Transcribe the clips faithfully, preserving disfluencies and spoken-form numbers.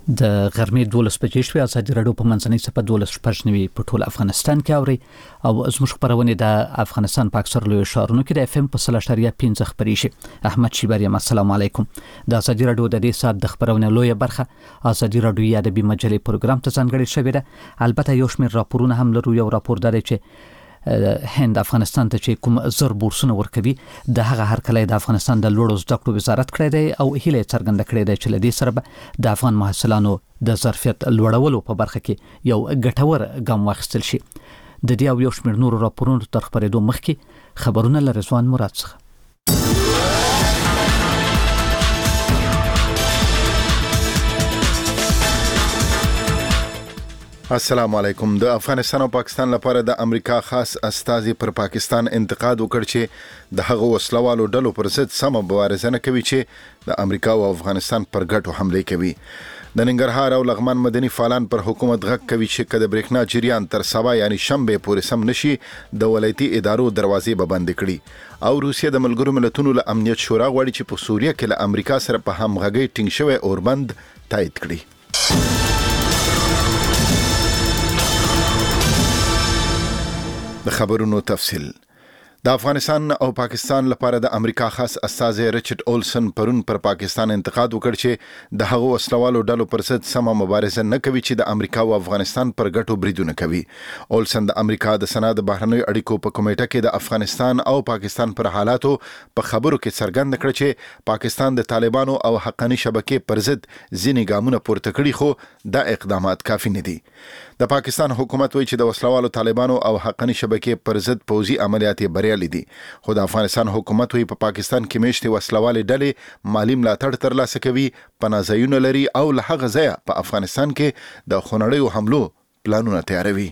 د غرمې دولس بجې شوې. ازادي راډیو په منځنۍ صفحه دولس شپږ نوي په ټول افغانستان کې اوري او زموږ خبرونه د افغانستان په اکثر لوی ښارونو کې د اف ام په سل اشاریه پنځه خبرې شي. احمد شیبری السلام علیکم. د ازادي راډیو د دې سات د خبرونه لوی برخه ازادي راډیو یا د بي مجلې پروګرام ته ځانګړې شوې ده. البته یو شمېر راپورونه هم لرو. یو راپور دی چې هند افغانستان ته چې کوم زر بورسونه ورکوي د هغه هرکلی د افغانستان د لوړو زده کړو وزارت کړی دی او هیله څرګنده کړې ده چې لدې سره به د افغان محصلانو د ظرفیت لوړولو په برخه کې یو ګټور ګام واخیستل شي. د دې او یو شمېر نورو راپورونو تر خبرېدو مخکې خبرونه له رضوان مراد څخه. السلام علیکم. د افغانستان او پاکستان لپاره د امریکا خاص استازي پر پاکستان انتقاد وکړ چې د هغو وسلوالو ډلو پر ضد سم مبارزه نه کوي چې د امریکا او افغانستان پر ګټو حمله کوي. د ننګرهار او لغمان مدني فعالان پر حکومت غږ کوي چې کله برېښنا جریان تر سبا یعنی شنبه پورې سم نشي د ولایتي ادارو دروازې به بند کړي. او روسیه د ملګرو ملتونو له امنیت شورا غواړي چې په سوریه کې له امریکا سره په همغږۍ ټینګ شوی اوربند تایید کړي. د خبرونو تفصیل. د افغانستان او پاکستان لپاره د امریکا خاص استازي ریچارډ اولسن پرون پر پاکستان انتقاد وکړ چې د هغو وسلوالو ډلو پر ضد سم مبارزه نه کوي چې د امریکا او افغانستان پر ګټو بریدونه کوي. اولسن د امریکا د سناد بهرنیو اړیکو په کمیټه کې د افغانستان او پاکستان پر حالاتو په خبرو کې څرګند کړ چې پاکستان د طالبانو او حقانی شبکې پر ضد ځینې ګامونه پورته کړي خو دا اقدامات کافي نه دي. د پاکستان حکومت وایي چې د وسلوالو طالبانو او حقانی شبکې پر ضد پوځي عملیات بریالي دي. خو د افغانستان حکومت وایي په پاکستان کې میشتې وسلوالې ډلې مالی ملاتړ ترلاسه کوي، پناهځایونه لري او له هغه ځایه په افغانستان کې د خونړیو حملو پلانونه تیاروي.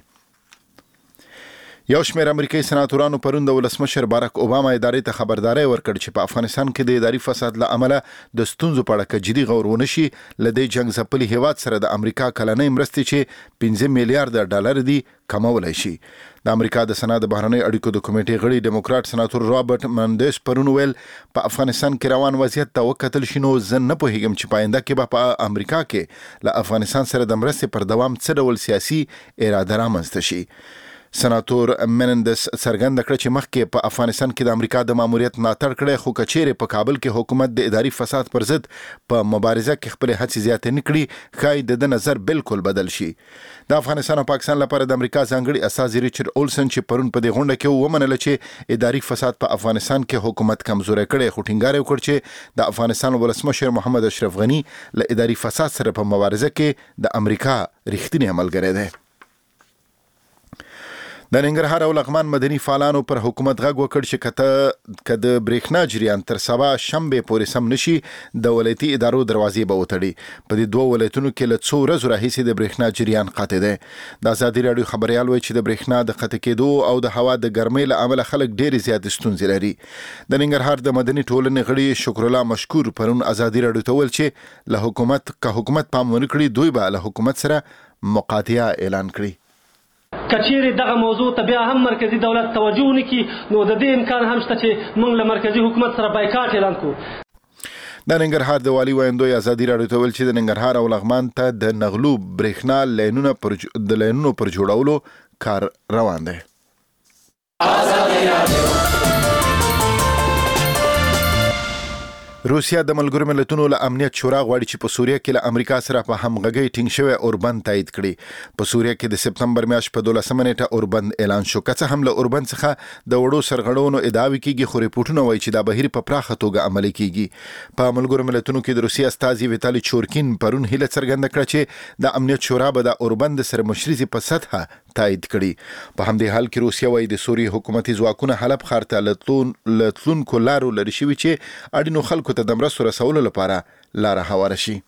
یو شمېر امریکایي سناتورانو پرون د ولسمشر باراک اوباما ادارې ته خبرداري ورکړ چې په افغانستان کې د اداري فساد له امله د ستونزو په اړه جدي غور ونه شي له دې جنګ ځپلي هیواد سره د امریکا کلنۍ مرستې چې پنځه میلیارډ ډالر دي کمولای شي. د امریکا د سناد بهرنیو اړیکو د کمیټې غړي ډیموکراټ سناتور رابرټ مندس پرون ویل په افغانستان کې روان وضعیت ته وکتل شي نو زه نه پوهیږم چې پاینده کې به په امریکا کې له افغانستان سره د مرستې پر دوام څه ډول سیاسي اراده رامنځته شي. سناتور منندس څرګنده کړه چې مخکې په افغانستان کې د امریکا د ماموریت ملاتړ کړی خو کچېرې په کابل کې حکومت د اداري فساد پر ضد په مبارزه کې خپلې هڅې زیاتې نه کړي ښایي د ده نظر بالکل بدل شي. د افغانستان او پاکستان لپاره د امریکا ځانګړي استازي ریچارډ اولسن چې پرون په دې غونډه کې ومنله چې اداري فساد په افغانستان کې حکومت کمزوری کړی خو ټینګار وکړ چې د افغانستان ولسمشر محمد اشرف غني له اداري فساد سره په مبارزه کې د امریکا رښتینی عملګری دی. د ننګرهار او لغمان مدني فعالانو پر حکومت غږ وکړ چې کته کده برېښنا جریان تر سبا شنبه پورې سم نشي د ولایتي ادارو دروازې به وتړي. په دې دوه ولایتونو کې له څو ورځو راهیسې د برېښنا جریان قطع دی. د ازادي راډیو خبريال وایي چې د برېښنا د قطع کېدو او د هوا د ګرمۍ له امله خلک ډېرې زیاتې ستونزې لري. د ننګرهار د مدني ټولنې غړي شکر الله مشکور پرون ازادي راډیو ته ویل چې له حکومت که حکومت پام ونه کړي دوی به له حکومت سره مقاطعه اعلان کړي. کچېرې دغه موضوع ته بیا هم مرکزی دولت توجه ونکړي نو د دې امکان هم شته چې موږ له مرکزی حکومت سره بایکاټ اعلان کړو. د ننګرهار د والي ویندوی ازادي راډیو ته ویل چې د ننګرهار او لغمان ته د نغلو برېښنا لینونو پر د لینونو پر جوړولو کار روان دی. ازادي راډیو. روسیا د ملګرو ملتونو له امنیت شورا غواړي چې په سوریه کې له امریکا سره په همغږۍ ټینګ شوی اوربند تایید کړي. په سوریه کې د سپتمبر میاشت په دولسمه نیټه اوربند اعلان شو. که څه هم له اوربند څخه د وړو سرغړونو ادعاوې کیږي خو ریپورټونه وایي چې دا بهیر په پراخه توګه عملي کیږي. په ملګرو ملتونو کې د روسیا استازي ویتالي چورکین پرون هیله څرګنده کړه چې د امنیت شورا به د اوربند سرمشري په سطحه تایید کړي. په همدې حال کې روسیا وایي د سوریې حکومتي ځواکونه حلب ښار ته له تلونکو لارو لرې شوي چې اړینو خلکو ته د مرستو رسولو لپاره لاره هواره شي.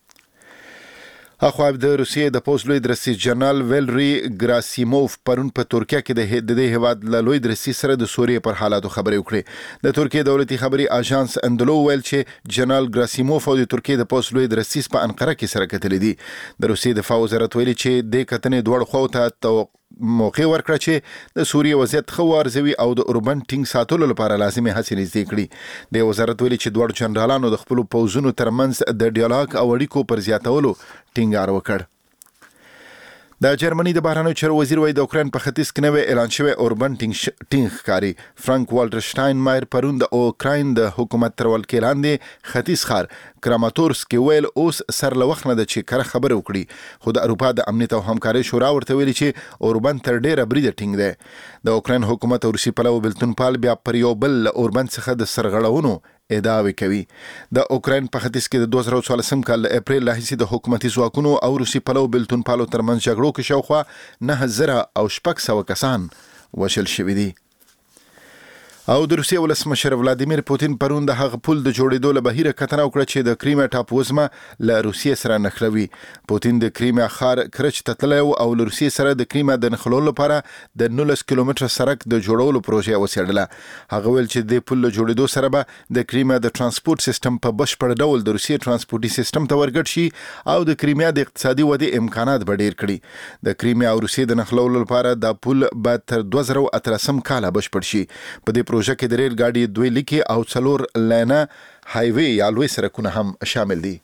اخو د روسیې د پوز لوی درسي جنرال ویلری ګراسیموف پرون په ترکیه کې د دې هیواد له لوی درسي سره د سوریې پر حالاتو خبرې وکړې. د ترکیې دولتي خبري اژانس اندلو ویل چې جنرال ګراسیموف او د ترکیې د پوز لوی درسي په انقره کې سره کتلې دي. د روسیې دفاع وزارت ویلي چې د کتنې دوړ خو ته موقع ورکړه چې د سوریه وضعیت خو ارزوي او د اوربن ټینګ ساتلو لپاره لازمي هڅې نږدې کړي. د وزارت ویلي چې دوه جنرالانو د خپل پوځونو ترمنځ د ډیالوګ او اړیکو پر زیاتولو ټینګار وکړ. د جرمني د بهرنیو چارو وزیر وایي د اوکراین په ختیځ کې نوې اعلان شوی اوربن ټینګ ټینګ ښکاري. فرانک والټر شټاینمایر پرون د اوکراین د حکومت تر ولکې لاندې ختیځ ښار کراماتورسک کې ویل اوس سر له وخت نه ده چې کره خبره وکړي، خو د اروپا د امنیت او همکارۍ شورا ورته ویلي چې اوربن تر ډیره بریده ټینګ دی. د اوکراین حکومت او روسي پلوه بلتون پال بیا پر یو بل له اوربن څخه د سرغړونو ادعاوې کوي. د اوکراین په ختیځ کې د دوه زره څوارلسم کال د اپریل راهیسې د حکومتي ځواکونو او روسي پلوه بلتون پالو ترمنځ جګړو کې شاوخوا نه زره او شپږ سوه کسان وژل شوي دي. او د روسیې ولسمشر ولادیمیر پوتین پرون د هغه پل د جوړېدو له بهیره کتنه وکړه چې د کریمیا ټاپووزمه له روسیې سره نښلوي. پوتین د کریمیا ښار کرچ ته تللی او له روسیې سره د کریمیا د نښلولو لپاره د نولس کیلومتره سړک د جوړولو پروژه وڅېړله. هغه ویل چې د پل له جوړېدو سره به د کریمیا د ترانسپورت سیستم په بشپړ ډول د روسیې ترانسپورتي سیستم ته ورګډ شي او د کریمیا د اقتصادي ودې امکانات به ډېر کړي. د کریمیا او روسیې د نښلولو لپاره دا پل به تر دوه زره اتلسم کاله بشپړ شي. په دې پروژه کې د ریل ګاډي دوی لیکي او څلور لینه هایوي یا لوی سړکونه هم شامل دي.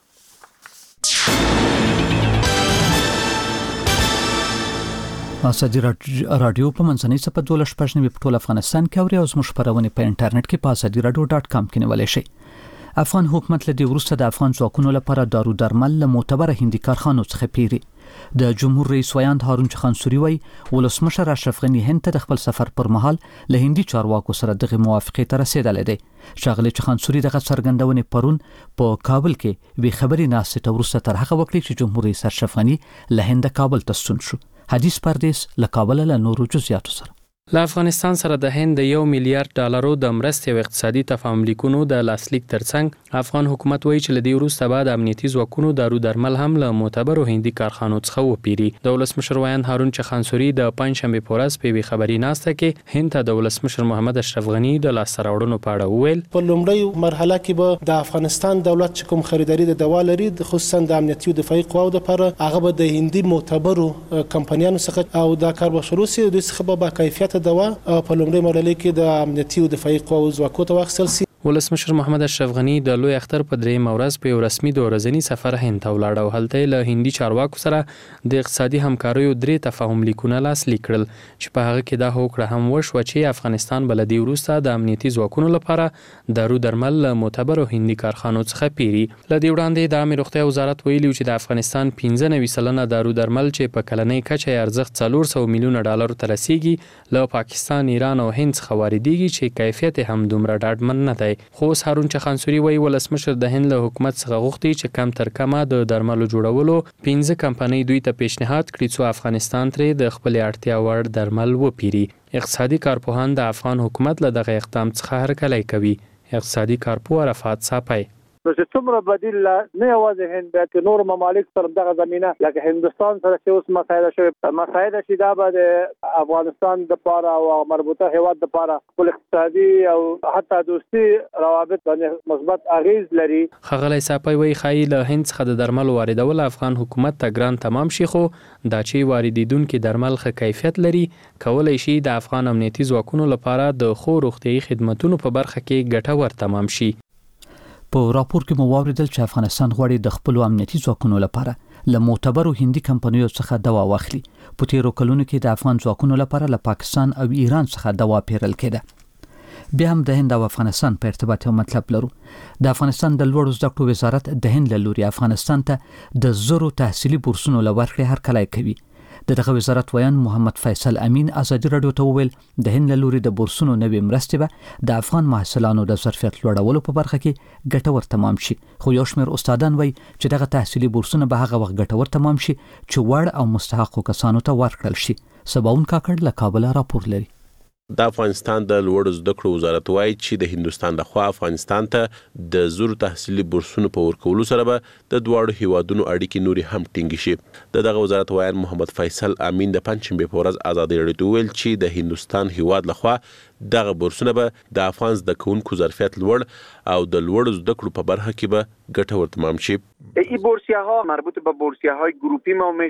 اساجي رادیو په منځنۍ صفحه دولس پښنوي په ټول افغانستان کې اوري او زموږ خبرونه په انټرنیټ کې په اساجي رادیو ډاټ کام کې نیولای شئ. افغان حکومت له دې وروسته د افغان ځواکونو لپاره دارو درمل له معتبره هندي کارخانو څخه پیري. د جمهور رئیس ویاند هارون چخانسوري وایي ولسمشر اشرف غني هند ته د خپل سفر پر مهال له هندي چارواکو سره دغه موافقه ته رسیدلې ده. شاغلي چخانسوري دغه څرګندونې پرون په کابل کې وی خبري ناسته ته ورسته تر هغه وخت چې جمهور رئیس اشرف غني له هند کابل ته ستون شو. حدیث پردیس له کابل له نورو جزئیاتو سره. له افغانستان سره د هند د یو میلیارډ ډالرو د مرستې او اقتصادي تفاهم لیکونو د لاسلیک ترڅنګ افغان حکومت وایي چې له دې وروسته به د امنیتي ځواکونو دارو درمل هم له معتبرو هندي کارخانو څخه وپیري. د ولسمشر ویاند هارون چخانسوري د پنځشنبه په ورځ په وی خبري ناسته کې هند ته د ولسمشر محمد اشرف غني د لاسته راوړنو په اړه وویل. په لومړی مرحله کې به د افغانستان دولت چې کوم خریداري د دوا لري خصوصا د امنیتي او دفاعي قواو لپاره هغه به د هندي معتبرو کمپنیانو څخه او د کار به شروع شي د څخه به با کیفیت دوا په لومړی مرحله کې د امنیتي او دفاعي قواو ځواکونو ته واخیستل شي. ولسمشر محمد اشرف غني د لوی اختر په درېیم ورځ په یو رسمي دوه ورځني سفر هند ته ولاړ او هلته له هندي چارواکو سره د اقتصادي همکاریو درې تفاهم لیکونه لاسلیک کړل چې په هغه کې دا هوکړه هم وشوه چې افغانستان بل دی وروسته د امنیتي ځواکونو لپاره دارو درمل له معتبرو هندي کارخانو څخه پیري. له دې وړاندې د عامه روغتیا وزارت ویلي چې د افغانستان پنځه نوي سلنه دارو درمل چې په کلنۍ کچه ارزښت څلور سوه میلیونه ډالر ته رسیږي له پاکستان، ایران او هند څخه واردېږي چې کیفیت هم دومره ډاډمن نه دی. خو هارون چخانسوري وایي ولسمشر د هند له حکومت څخه غوښتي چې کم تر کمه د درملو جوړولو پنځه کمپنۍ دوی ته پیشنهاد کړي څو افغانستان ترې د خپل اړتیا وړ درمل وپیري. اقتصادي کارپوهان د افغان حکومت له دغه اقدام څخه هرکلی کوي. اقتصادي کارپوه عرفات صاحب نو چې څومره بدیل نه یوازې هند بلکې نور ممالک سره دغه زمینه لکه هندستان سره چې اوس مسایده شوی مسایده شي دا به د افغانستان لپاره او مربوطه هیواد لپاره خپل اقتصادي او حتی دوستي روابط باندې مثبت اغیز لري. ښاغلی صاحب وایي ښایي له هند څخه د درملو واردول افغان حکومت ته ګران تمام شي، خو دا چې واردېدونکي درمل ښه کیفیت لري کولی شي د افغان امنیتي ځواکونو لپاره د ښو روغتیایي خدمتونو په برخه کې ګټور تمام شي. په راپور کې مو واوریدل چې افغانستان غواړي د خپل امنیتي ځواکونو لپاره له معتبرو هندي کمپنیو څخه دوا واخلي. په تیرو کلونو کې د افغان ځواکونو لپاره له پاکستان او ایران څخه دوا پیرل کېده. بیا هم د هند او افغانستان په ارتباط یو مطلب لرو. د افغانستان د لوړو زده کړو وزارت د هند له لوري افغانستان ته د زرو تحصیلي بورسونو لورکړې هرکلی کوي. د دغه وزارت ویان محمد فیصل امین ازادي رادیو ته وویل د هند له لوري د بورسونو نوې مرستې به د افغان محصلانو د ظرفیت لوړولو په برخه کې ګټور تمام شي، خو یو شمېر استادان وایي چې دغه تحصیلي بورسونه به هغه وخت ګټور تمام شي چې وړ او مستحقو کسانو ته ورکړل شي. سباون کاکړ له کابل راپور لري. د افغانستان د لوړو زده کړو وزارت وایي چې د هندستان لخوا افغانستان ته د زرو تحصیلي بورسونو په ورکولو سره به د دواړو هیوادونو اړیکې نورې هم ټینګې شي. د دغه وزارت وایي محمد فیصل امین د پنځشنبې په ورځ ازادي رادیو ته ویل چې د هندستان هیواد لخوا دغه بورسونه به د افغان زده کوونکو ظرفیت لوړ او د لوړو زده کړو په برخه کې به ګټور تمام شي. این بورسیه ها مربوط به بورسیه های گروپی ما میشه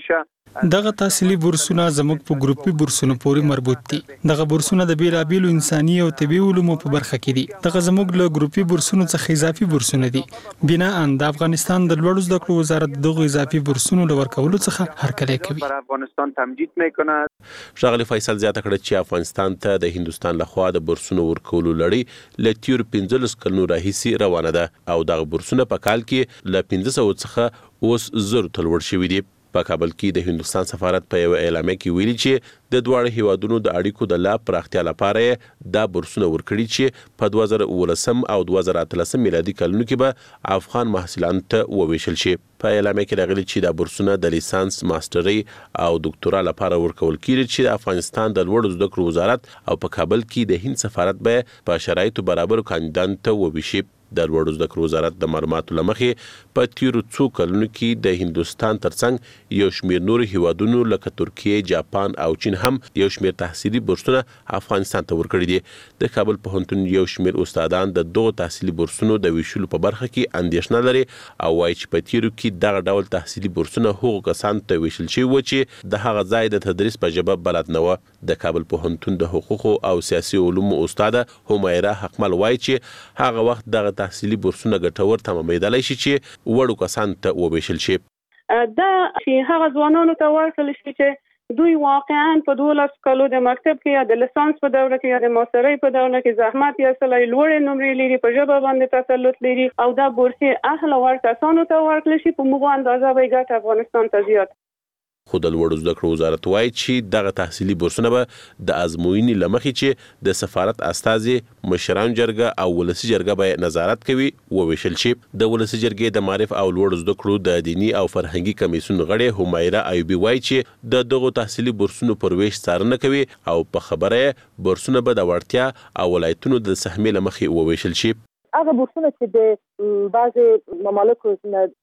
دغه تحصیلي بورسونه زموږ په ګروپي بورسونو پورې مربوط دي. دغه بورسونه د بیلابیلو انساني او طبي علومو په برخه کې دي. دغه زموږ له ګروپي بورسونو څخه اضافي بورسونه دي. بنا ان د افغانستان د لوړو زده کړو وزارت دغه اضافي بورسونو له ورکولو څخه هرکلی کوي. افغانستان تمدید میکنه. ښاغلي فیصل زیاته کړه چې افغانستان ته د هندستان لخوا د بورسونو ورکولو لړۍ له تیر پنځلس کلونو راهیسې روانه ده او دغه بورسونه په کال کې له پنځه سوه څخه اوس زرو ته لوړ شوي دي. په کابل کې د هندستان سفارت په یو اعلامیه کې ویلي چې د دواړو هیوادونو د اړیکو د لا پراختیا لپاره دا بورسونه ورکړي چې په دوه زره اوولسم او دوه زره اتلسم میلادي کلونو کې به افغان محصلانو ته وویشل شي. په اعلامیه کې راغلي چې دا بورسونه د لیسانس، ماسترۍ او ډاکټورا لپاره ورکول کیږي چې د افغانستان د لوړو زده کړو وزارت او په کابل کې د هند سفارت به په شرایطو برابر کاندیدانو ته وویشي. د لوړو زده کړو وزارت د معلوماتو له مخې په تیرو څو کلونو کې د هندستان ترڅنګ یو شمېر نورو هیوادونو لکه ترکیه، جاپان او چین هم یو شمېر تحصیلي بورسونه افغانستان ته ورکړي دي. د کابل پوهنتون یو شمېر استادان د دغو تحصیلي بورسونو د ویشلو په برخه کې اندېښنه لري او وایي چې په تیرو کې دغه ډول تحصیلي بورسونه هغو کسانو ته ویشل شوي و چې د هغه ځای د تدریس په ژبه بلد نه وه. د کابل پوهنتون د حقوقو او سیاسي علومو استاده همیره حقمل وایي چې هغه وخت دغه تحصیلي بورسونه ګټور تمامېدلی شي چې وړو کسانو ته وویشل شي. دا چې هغه ځوانانو ته ورکړل شي چې دوی واقعا په دولس کالو د مکتب کې یا د لیسانس په دوره کې یا د ماسترۍ په دوره کې زحمت یا سلای لوړې نمرې لري، په ژبه باندې تسلط لري او دا بورسي اهل ور کسانو ته ورکړل شي په موږ اندازه به ګټه افغانستان ته زیات. خو د لوړو زده کړو وزارت وایي چې دغه تحصیلي بورسونه به د ازموینې له مخې چې د سفارت استازي، مشران جرګه او ولسي جرګه به نظارت کوي وویشل شي. د ولسي جرګې د معرف او لوړو زده کړو د دیني او فرهنګي کمیسیون غړې همیره ایوبي وایي چې د دغو تحصیلي بورسونو پر ویش څارنه کوي او په خبره بورسونه به د وړتیا او ولایتونو د سهمې له مخې وویشل شي. هغه بورسونه چې د بعضې ممالکو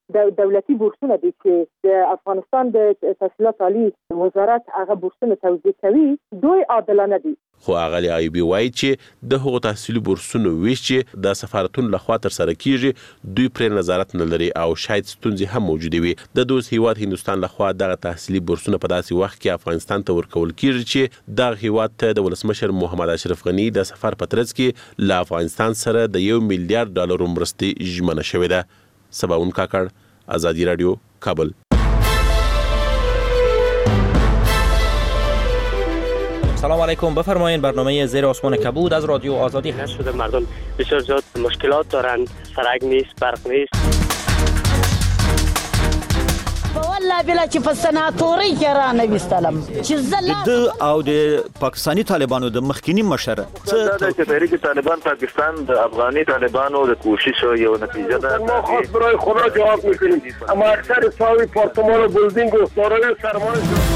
دولتي بورسونه دي چې د افغانستان د تحصیلات عالی وزارت هغه بورسونه توزیع کوي دوی عادلانه دي. خو اغلی ایوبي وایي چې د هغو تحصیلي بورسونو ویش چې د سفارتونو لخوا ترسره کیږي دوی پرې نظارت نه لري او شاید ستونزې هم موجودې وي. د دوست هیواد هندوستان لخوا دغه تحصیلي بورسونه په داسې وخت کې افغانستان ته ورکول کیږي چې دغه هیواد ته د ولسمشر محمد اشرف غني د سفر په ترڅ کې له افغانستان سره د یو میلیارډ ډالرو مرستې ژمنه شوې ده. سباون کاکړ، آزادی رادیو، کابل. سلام علیکم، بفرمایید. برنامه زیر آسمان کبود از رادیو آزادی هست. شده مردم بسیار زیاد مشکلات دارند، سرک نیست، برق نیست. والله بلا چې په سناتوري کې را نوستلم چې زله د او د پاکستانی طالبانو د مخکینی مشر څه د تحریک طالبان پاکستان د افغاني طالبانو د کوشش یو نتیجه ده. ما خاص برای خدا جواب میکنیم اما اکثر ساوی پارتمان و بلدینگ و سارای سرمایه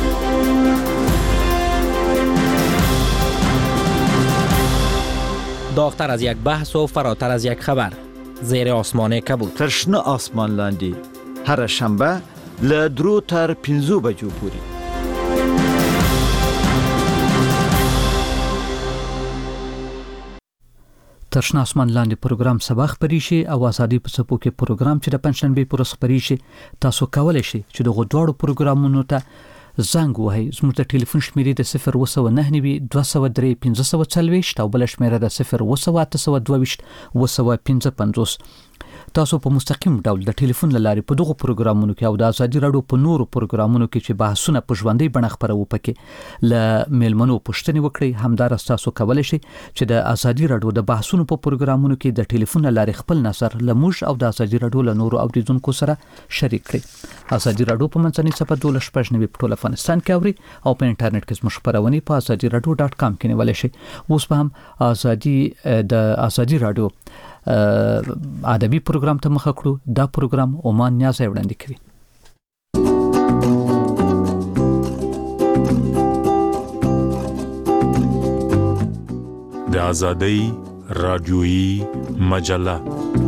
داغتر از یک بحث و فراتر از یک خبر. زیر آسمان کبود. ترشنه آسمان لاندی هر شنبه له درو تر پنځو بجو پورې. ترشنه آسمان لاندې پروګرام سبا خبري شي او ازادي په څپو کې پروګرام چې د پنځشنبه پر خبري شي. تاسو کولای شئ چې دغه دوه پروګرامونو ته زنګ وهئ. زموږ د ټلیفون شمیرې د صفر اووه سوه نهه نوي دوه سوه درې پنځه سوه څلوېښت او بل شمیره د صفر اووه سوه اته سوه دوه ویشت اووه سوه پنځه پنځوس. تاسو په مستقیم ډول د ټلیفون له لارې په دغه پروګرامونو کې او د ازادي رادیو په نورو پروګرامونو کې چې بحثونه په ژوندۍ بڼه خپروو پکې له میلمنو پوښتنې وکړئ. همدارس تاسو کولی شئ چې د ازادي رادیو د بحثونو په پروګرامونو کې د ټلیفون له لارې خپل نظر له موږ او د ازادي رادیو له نورو اوریدونکو سره شریک کړئ. ازادي رادیو په منځنۍ صفحه دولس شپږ نوي په ټول افغانستان کې اوري او په انټرنیټ کې زموږ خپرونې په ازادي رادیو ډاټ کام کې نیولی شئ. اوس به هم ازادي د ازادي رادیو ادبي پروګرام ته مخه کړو. دا پروګرام عمان نیاز وړاندې کوي. د ازادۍ رادیویي مجله.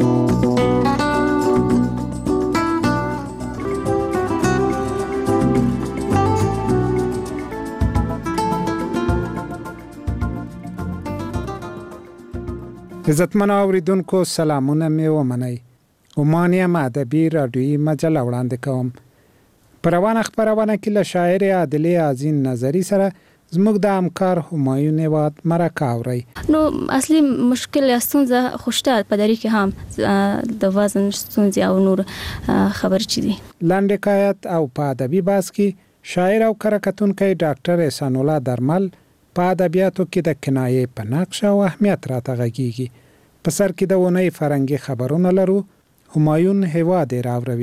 عزتمن اوریدونکو سلامونه مې ومنئ. عمان یم ادبي رادیویي مجله وړاندې کوم. په روانه خبرونه کې له شاعر عادلې ازین نظری سره زموږ د همکار همایون هیواد مرکه اوري. نو اصلي مشکل یا ستونزه خوشته په دری کې هم د وزن ستونزې او نور خبر چي دي. لاندې حکایت او په ادبي باس کې شاعر او کرکټونکی ډاکټر احسان الله درمل په ادبیاتو کې د کنایې په نقش او اهمیت راته غږیږي. په سر کې د ونې فرنګي خبرونه لرو. همایون هیواد راوروي.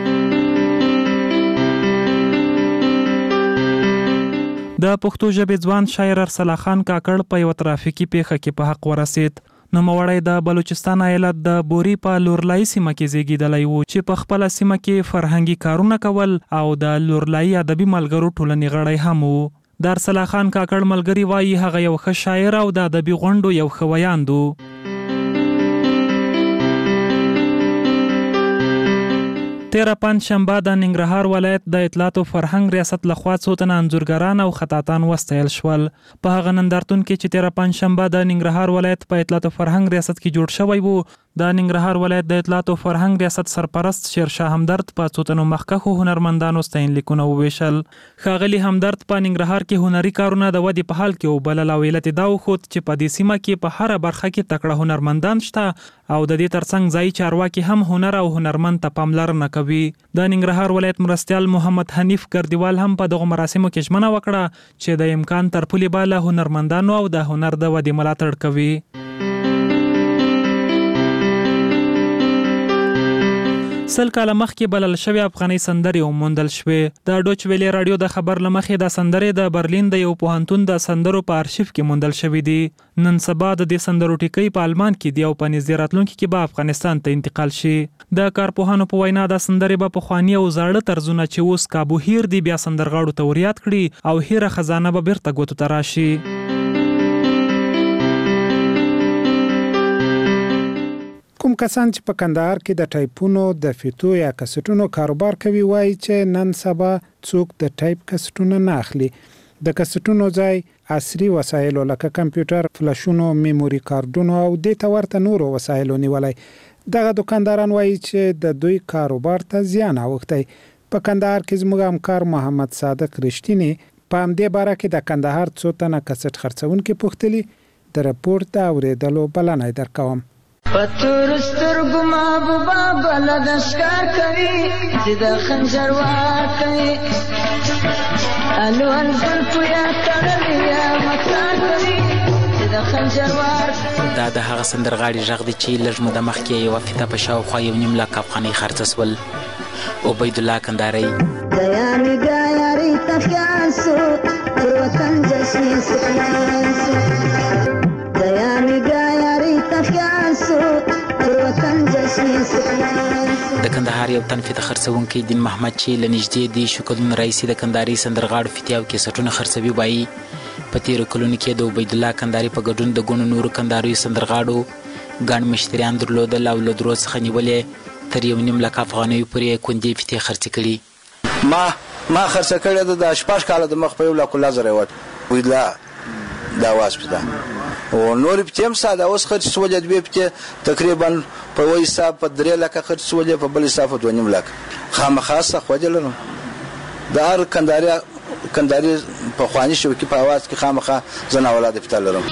د پښتو ژبې ځوان شاعر ارسلا خان کاکړ په یو ترافیکي پیښه کې په حق ورسید. نوموړی د بلوچستان ایالت د بوري په لورلای سیمه کې زیږیدلی و چې په خپل سیمه کې فرهنګي کارونه کول او د لورلای ادبي ملګرو ټولنې غړی هم و. د ارسلا خان کاکړ ملګری وایي هغه یو ښه شاعر او د ادبي غونډو یو ښه ویاند و. تیره پنځ شنبه د ننګرهار ولایت د اطلاعات او فرهنګ ریاست لخوا څو تنه انځورګران او خطاطان وستایل شول. په هغه نندارتون کې چې تیره پنځ شنبه د ننګرهار ولایت په اطلاعات او فرهنګ ریاست کې جوړ شوی وو، د ننګرهار ولایت د اطلاعات او فرهنګ ریاست سرپرست شیرشاه همدرد په څو تنو مخکښو هنرمندانو ستاینلیکونه وویشل. ښاغلي همدرد په ننګرهار کې هنري کارونه د ودې په حال کې وبلل او علت یې دا وښود چې په دې سیمه کې په هره برخه کې تکړه هنرمندان شته او د دې ترڅنګ ځایي چارواکي هم هنر او هنرمند ته پاملرنه کوي. د ننګرهار ولایت مرستیال محمد حنیف ګردیوال هم په دغه مراسمو کې ژمنه وکړه چې د امکان تر پولې بالا هنرمندانو او د هنر د ودې ملاتړ کوي. سل کاله مخکې بلل شوی افغاني سندرې وموندل شوې. د ډوچ ویلې رادیو د خبر له مخې د سندرې د برلین د یو پوهنتون د سندرو په ارشیف کې موندل شوی دي. نن سبا د دې سندرو ټیکۍ په آلمان کې دی او په نږدې راتلونکي کې به افغانستان ته انتقال شي. د کارپوهانو په وینا د سندرې به پخواني او زاړه طرزونه چې اوس کابو هیر دي بیا سندرغاړو ته وریاد کړي او هیره خزانه به بیرته ګوتو ته راشي. کوم کسان چې په کندهار کې د ټایپونو د فیتو یا کسټونو کاروبار کوي وایي چې نن سبا څوک د ټایپ کسټونه نه اخلي. د کسټونو ځای عصري وسایلو لکه کمپیوټر، فلاشونو، میموري کارډونو او دې ته ورته نورو وسایلو نیولای. دغه دکانداران وایي چې د دوی کاروبار ته زیان اوښتی. په کندهار کې زموږ همکار محمد صادق رښتینی په همدې باره کې د کندهار څو تنه کسټ خرڅونکي پوښتلي. د رپورټ د اورېدلو بلنه درکوم. پتور سترګو محبوبا بلد اشکار کوي چې د خنجر وار کوي الوان زلفو یا تړلې یا مکار کوي چې د خنجر وار. دا د هغه سندرغاړي غږ دی چې لږ موده مخکې یوه فیته په شاوخوا یو نیم لک افغانۍ خرڅه سول. عبیدالله کندهاري د یاري د یاري تفیان سو پر وطن جشن سکلان سو د یاري د یاري تفیان سو پر وطن جشن سکلان سو. د کندهار یو تن فیته خرڅونکی دین محمد چې له نږدې دی شکلونه رئیسي د کندهاري سندرغاړو فیتې او کیسټونه خرڅوي وایي په تېرو کلونو کې د عبیدالله کندهاري په ګډون د ګڼو نورو کندهاریو سندرغاړو ګڼ مشتریان درلودل او له درو څخه نیولې تر یو نیم لک افغانیو پورې کندې فیتې خرڅې کړي. ما ما خرڅه کړې ده د شپږ کاله د مخ په یو لک لس زره وټ عبیدالله دا واس پته او نورې پتې هم ساده اوس خرڅ سولې دوې پتې تقریبا په وایي حساب په درې لکه خرڅ سولې په بل حساب په دوه نیم لک خامخا سخت وجه لرم. د هر کندهاري کندهاري پخواني شوکي په اواز کې خامخا زه ناولاده پته لرم.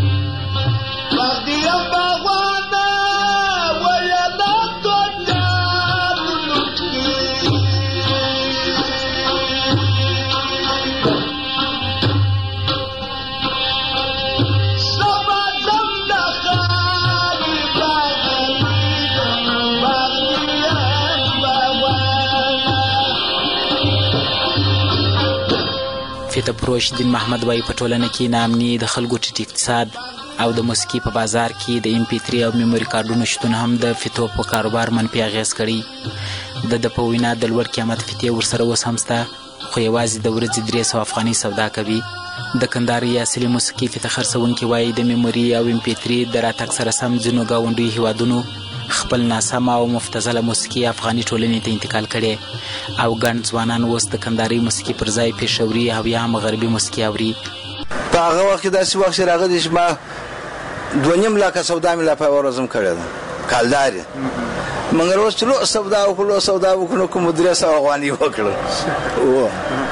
فیته پروش دین محمد وایي په ټولنه کې ناامني د خلکو ټیټ اقتصاد او د موسیقي په بازار کې د ام پی تھری او میموري کارډونو شتون هم د فیتو په کاروبار منفي اغېز کړي. د ده په وینا د لوړ قیمت فیتې ورسره اوس هم شته خو یوازې د ورځې درې سوه افغانۍ سودا کوي. د کندهار اصلي موسیقي فیته خرڅونکي وایي د میموري او ام پی تھری د راتګ سره سم ځینو ګاونډیو هیوادونو خپل ناسمه او مفتزله موسیقي افغاني ټولنې ته انتقال کړي او ګڼ ځوانان اوس د کندهاري موسیقي پر ځای پېښوري او یا هم غربي موسیقي اوري. په هغه وخت کې داسې وخت چې راغلی چې ما دوه نیم لکه سودا مې لا په ورځم کړې ده کالدارې مګر اوس چې لو سودا وکړو سودا وکړو کوم درې سوه افغانۍ وکړو و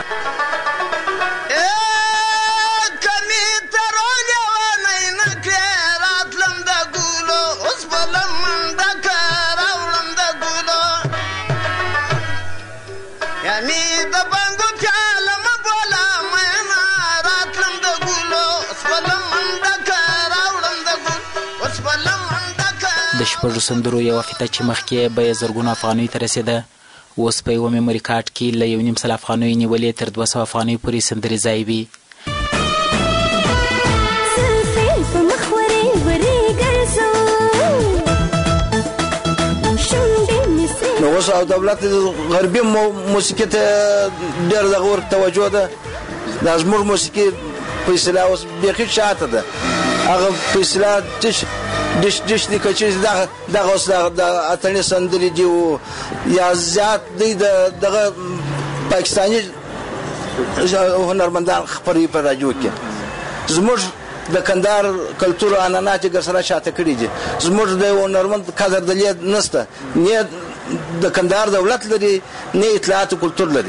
د شپږو سندرو یوه فیته چې مخکې بیه زرګونو افغانیو ته رسېده اوس په یوه میموري کارډ کې له یو نیم سل افغانیو نیولې تر دوه سوه افغانیو پورې سندرې ځای وي. نو اوس او دولت غربي موسیقي ته ډېر دغه ورک توجه ده. دا زموږ موسیقي په اصطلاح اوس بیخي شاته ده. هغه په اصطلاح ډش ډش ډش دي که چې دغه دغه اوس د اتڼې سندرې دي او یا زیات دی د دغه پاکستاني هنرمندان خپروي په راډیو کې. زموږ د کندهار کلتور عنعنات یې سره شاته کړي دي. زموږ د هنرمند قدر دلید نشته، نه د کندهار دولت لري نه اطلاعات کلتور لري.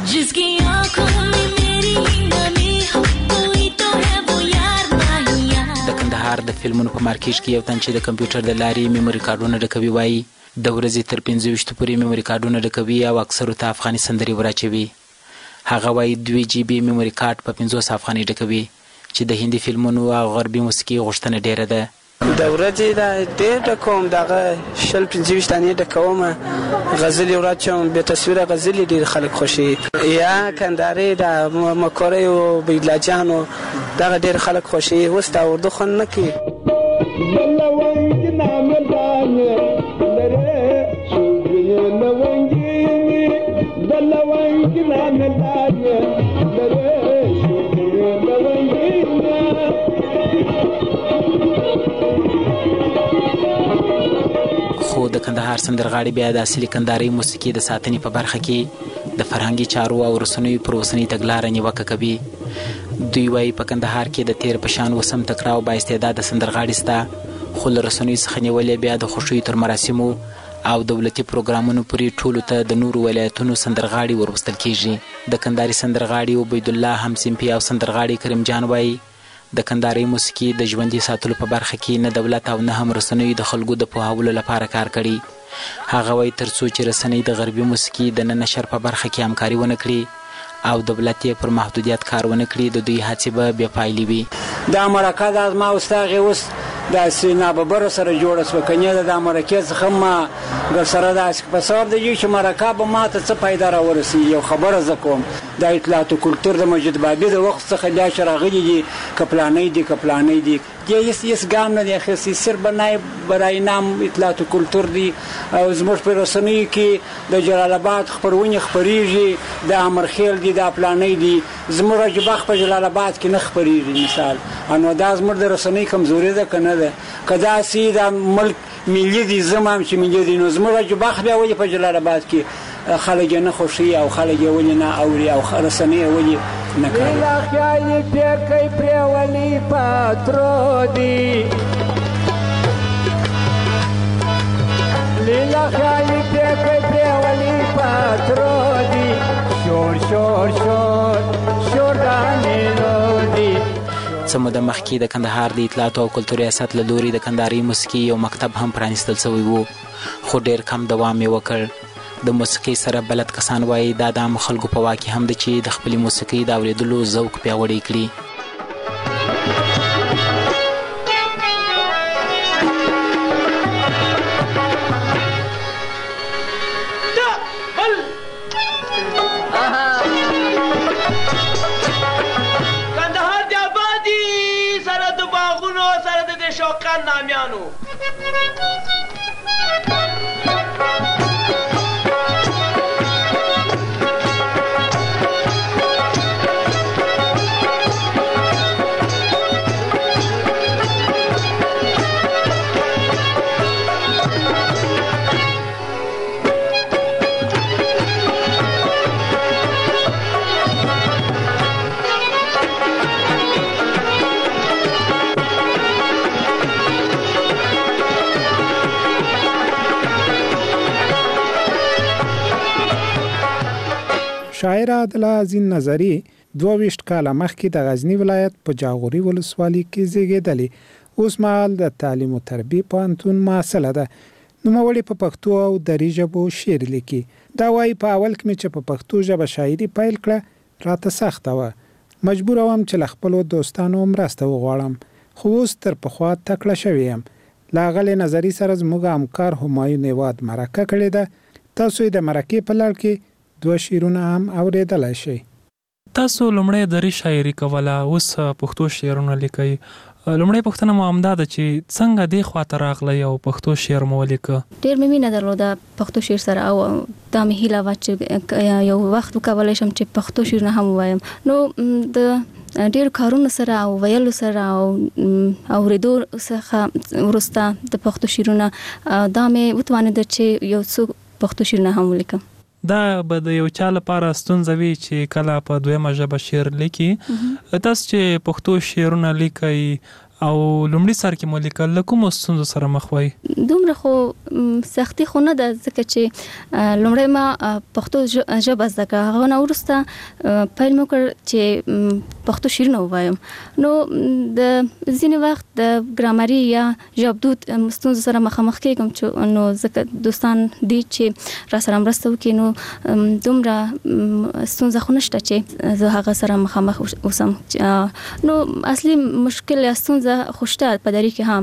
د کندهار د فلمونو په مارکیټ کې یو تن چې د کمپیوټر د لارې میموري کارډونه ډکوي وایي د ورځې تر پنځه ویشتو پورې میموري کارډونه ډکوي او اکثرو ته افغاني سندرې وراچوي. هغه وایي دوه جی بي میموري کارډ په پنځوس افغانۍ ډکوي چې د هندي فلمونو او غربي موسیقي غوښتنه ډیره ده. د ورځې دا ډېر ډکوم، دغه شل پنځه ویشت دانې ډکوم. غزلې وراچوم، بې تصویره غزلې ډېر خلک خوښوي. یا کندهاري د مکورۍ او بیلاجانو دغه ډېر خلک خوښوي. اوس دا اردو خوند نه کوي. خو د کندهار سندرغاړي بیا د اصلي کندهاري موسیقي د ساتنې په برخه کې د فرهنګي چارو او رسنیو پر اوسنۍ تګلاره نیوکه کوي. دوی وایي په کندهار کې د تیر په شان وسم تکړه او بااستعداده سندرغاړي شته، خو له رسنیو څخه نیولې بیا د خوښیو تر مراسمو او دولتي پروګرامونو پورې ټولو ته د نورو ولایتونو سندرغاړي وروستل کیږي. د کندهاري سندرغاړي عبیدالله همصنفي او سندرغاړي کریم جان وایي د کندهاري موسیقي د ژوندي ساتلو په برخه کې نه دولت او نه هم رسنیو د خلکو د پوهاولو لپاره کار کړي. هغه وایي تر څو چې رسنۍ د غربي موسیقي د نه نشر په برخه کې همکاري ونه کړي او دولت یې پر محدودیت کار ونه کړي د دوی هڅې به بې پایلې وي. دا مرکه د ما استاغې اوس داسې ناببره سره جوړه شوه، که نه د مرکې څخه ما سره داسې په سبب دی چې مرکه به ما ته څه پیدا راورسېږي. یو خبره زه کوم، د اطلاعات کلتور د مجید بابي د وخت څخه دا چې راغلي دي که پلانی دي که پلانی دي دی هیڅ هیڅ ګام نه دی اخیستی، صرف برای نام اطلاعات کلتور دی. او زموږ په رسنیو کې د جلال آباد خپرونې خپریږي، د امرخیل دي، د پلانی دي. زموږ رجبخ په جلال آباد کې نه خپریږي مثال. نو دا زموږ د رسنۍ کمزوري ده که نه ده؟ که داسې د ملک ملي دي زما هم چې ملي دي نو زموږ رجبخ بیا ولې په جلال آباد کې خلک یې نه خوښوي او خلک یې ولې نه اوري او رسنۍ یې ولې نه کوي؟ لیلا خیالي پیکی پریولي پاترو دي، لیلا خیالي پیکی پریولي پاترو دي، شور شور شور شور دانیلو دي. څه موده مخکې د کندهار د اطلاعاتو او کلتور ریاست له لوري د کندهاري موسیقي یو مکتب هم پرانیستل شوی و، خو ډېر کم دوام یې وکړ. د موسیقي سره بلد کسان وایي دا د عامو خلکو په واک کې هم ده چې د خپلې موسیقي د اورېدلو ذوق پیاوړی کړي. کندهار د آبادي سره د باغونو سره د شوقان نامیانو شاعر عادل عظیم نظری دوه ویشت کاله مخکې د غزنی ولایت په جاغوري ولسوالۍ کې زیږېدلی، اوس مهال د تعلیم او تربیه پوهنتون محصله ده. نوموړې په پښتو او دري ژبو شعر لیکي. دا وایي په اول کې مې چې په پښتو ژبه شاعري پیل کړه راته سخته وه، مجبور وم چې له خپلو دوستانو مرسته وغواړم، خو اوس تر پخوا تکړه شوی یم. له هغلې نظري سره زموږ همکار همایون هیواد مرکه کړې ده. تاسو یې د مرکې په لړ کې دوه شعرونه هم اورېدلی شئ. تاسو لومړی دري شاعري کوله، اوس پښتو شعرونه لیکئ. لومړی پوښتنه مو همدا ده چې څنګه دې خواته راغلی او پښتو شعر مو ولیکه؟ ډېر مې مینه درلوده پښتو شعر سره او دا مې هیله وه چې یو وخت وکولی شم چې پښتو شعرونه هم ووایم. نو د ډېرو کارونو سره او ویلو سره او اورېدو څخه وروسته د پښتو شعرونه دا مې وتوانېده چې یو څو پښتو شعرونه هم ولیکم. دا به د یو چا لپاره ستونزه وي چې کله په دویمه ژبه شعر لیکي. تاسو چې پښتو شعرونه لیکئ او لومړي سر کې مو لیکل، له کومو ستونزو سره مخ وئ؟ دومره خو سختي خو نه ده، ځکه چې لومړی ما پښتو ژبه زده کړه، هغه نه وروسته پیل مې وکړ چې پښتو شعرونه ووایم. نو د ځینې وخت د ګرامري یا ژبدود ستونزو سره مخامخ کېږم، چې نو ځکه دوستان دي چې را سره مرسته وکړي، نو دومره ستونزه خو نشته چې زه هغه سره مخامخ اوسم. نو اصلي مشکل یا ستونزه خوشته په دری کې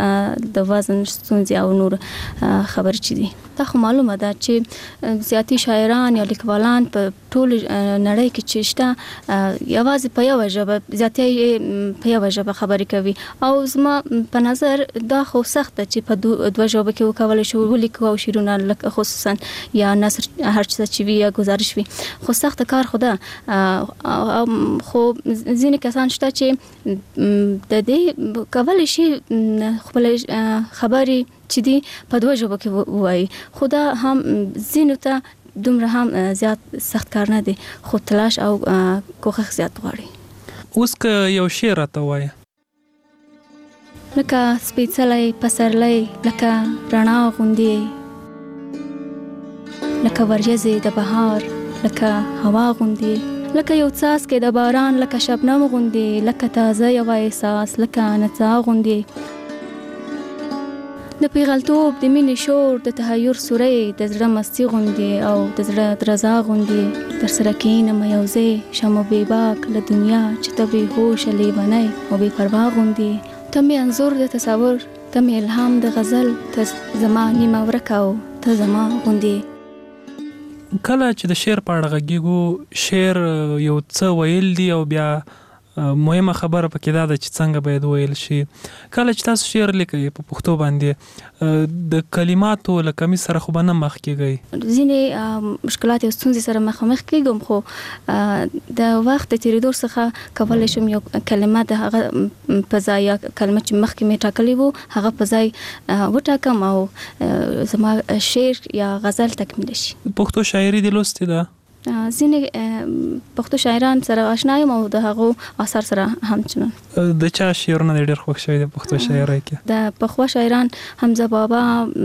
هم د وزن ستونزې او نور خبرې چي دي. دا خو معلومه ده چې زیاتی شاعران یا لیکوالان په ټول نړۍ کې چې شته یوازې په یوه ژبه زیاتی په یوه ژبه خبرې کوي، او زما په نظر دا خو سخت ده چې په دوه ژبه کې وکولی شو ولیکو او شعرونه لکه خصوصا یا نثر هر څه چې وي یا گزارش وي، خو سخت کار خو ده. خو ځینې کسان شته چې د دې کولی شي خپل خبرې چې دي په دوه ژبو کې ووایي، خو دا هم ځینو ته دومره هم زیات سخت کار نه دی، خو تلاش او کوښښ زیات غواړي. اوس که یو شعر راته وایه. لکه سپېڅلی پسرلی، لکه رڼا غوندې، لکه وریځې د بهار، لکه هوا غوندې، لکه یو څاڅکی د باران، لکه شبنم غوندې، لکه تازه یو احساس، لکه نڅا غوندې، د پیغلتوب د مینې شور، د تحیر سورۍ، د زړه مستي غوندې او د زړه درزا غوندې، در سره کښېنم یو ځای شم بې باک له دنیا، چې ته بې هوشه لیونی او بې پروا غوندې، ته مې انځور د تصور، ته مې الهام د غزل، ته زما نیمه ورکه او ته زما غوندې. کله چې د شعر په اړه غږیږو، شعر یو څه ویل دي او بیا مهمه خبره پکې دا ده چې څنګه باید ویل شي. کله چې تاسو شعر لیکئ په پښتو باندې، د کلماتو له کمی سره خو به نه مخ کېږئ؟ ځینې مشکلات یا ستونزې سره مخامخ کېږم، خو د وخت د تېرېدو څخه کولی شم یو کلمه د هغه په ځای یا کلمه چې مخکې مې ټاکلې وو هغه په ځای وټاکم او زما شعر یا غزل تکمیل شي. پښتو شاعري دې لوستې ده؟ ځینې پښتو شاعران سره آشنا یم او د هغو اثر سره همچنان. د چا شعرونه دې ډېر خوښ شوي د پښتو شاعرۍ کې؟ د پخوا شاعران حمزه بابا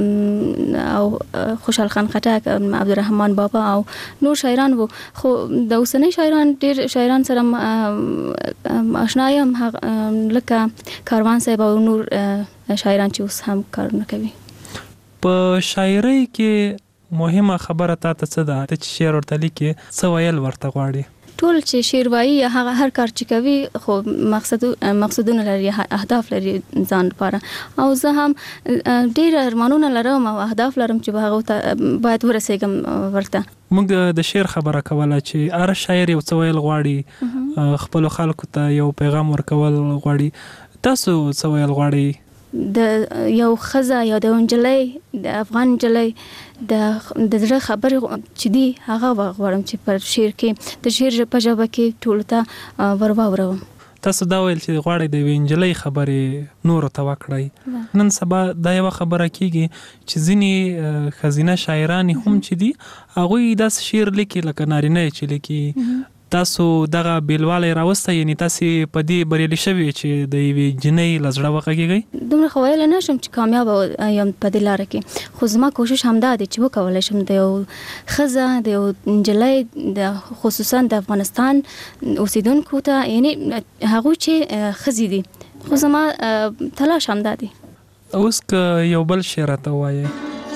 او خوشحال خان خټک، عبدالرحمن بابا او نور شاعران وو، خو د اوسنۍ شاعران ډېر شاعران سره آشنا یم، لکه کاروان صاحب او نور شاعران چې اوس هم کارونه کوي. په شاعرۍ کې مهمه خبره تا ته څه ده؟ ته چې شعر ورته لیکې څه ویل ورته غواړي؟ ټول چې شعر وایي یا هغه هر کار چې کوي خو مقصد مقصدونه لري، اهداف لري ځان لپاره، او زه هم ډېر ارمانونه لرم او اهداف لرم چې به هغو ته باید ورسېږم ورته. موږ د شعر خبره کوله چې هر شاعر یو څه ویل غواړي، خپلو خلکو ته یو پیغام ورکول غواړي. تاسو څه ویل غواړئ؟ د یو ښځه یا د نجلۍ، د افغان نجلۍ د زړه خبرې چې دي هغه غواړم چې پر شعر کې د شعر په ژبه کې ټولو ته ور واوروم. تاسو دا ویل چې غواړئ د یوې نجلۍ خبرې نورو ته وکړئ. نن سبا دا یوه خبره کېږي چې ځینې ښځینه شاعرانې هم چې دي هغوی داسې شعر لیکي لکه نارینه یې چې لیکي. تاسو دغه بیلواله راوسته یعنی تاسو په دې بریالي شوي چې د یوې جنۍ لزړه وکړي دومره خو ویل نه شم چې کامیاب یم په دې لار کې خو زما کوشش همدا دی چې وکولای شم د یو خزه د یو نجلۍ د خصوصا د افغانستان اوسیدونکو ته یعنی هغه چې خزي دي خو زما تلاش همدا دی. اوس که یو بل شعر راته ووایې.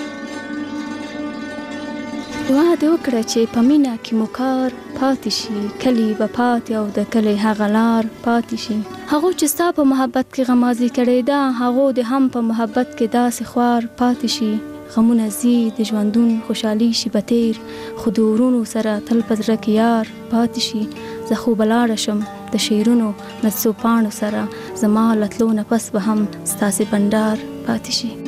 دعا دې وکړه چې په مینه کې مو کار پاتې شي کلی به پاتې او د کلی هغه لار پاتې شي هغو چې ستا په محبت کې غمازي کړې ده هغو دې هم په محبت کې داسې خوار پاتې شي غمونه ځي د ژوندون خوشحالي شي به تیر خو د ورونو سره تل په زړه کې یار پاتې شي زه خو به لاړه شم د شعرونو نڅو پاڼو سره زما له تلو نه پس به هم ستاسې بنډار پاتې شي.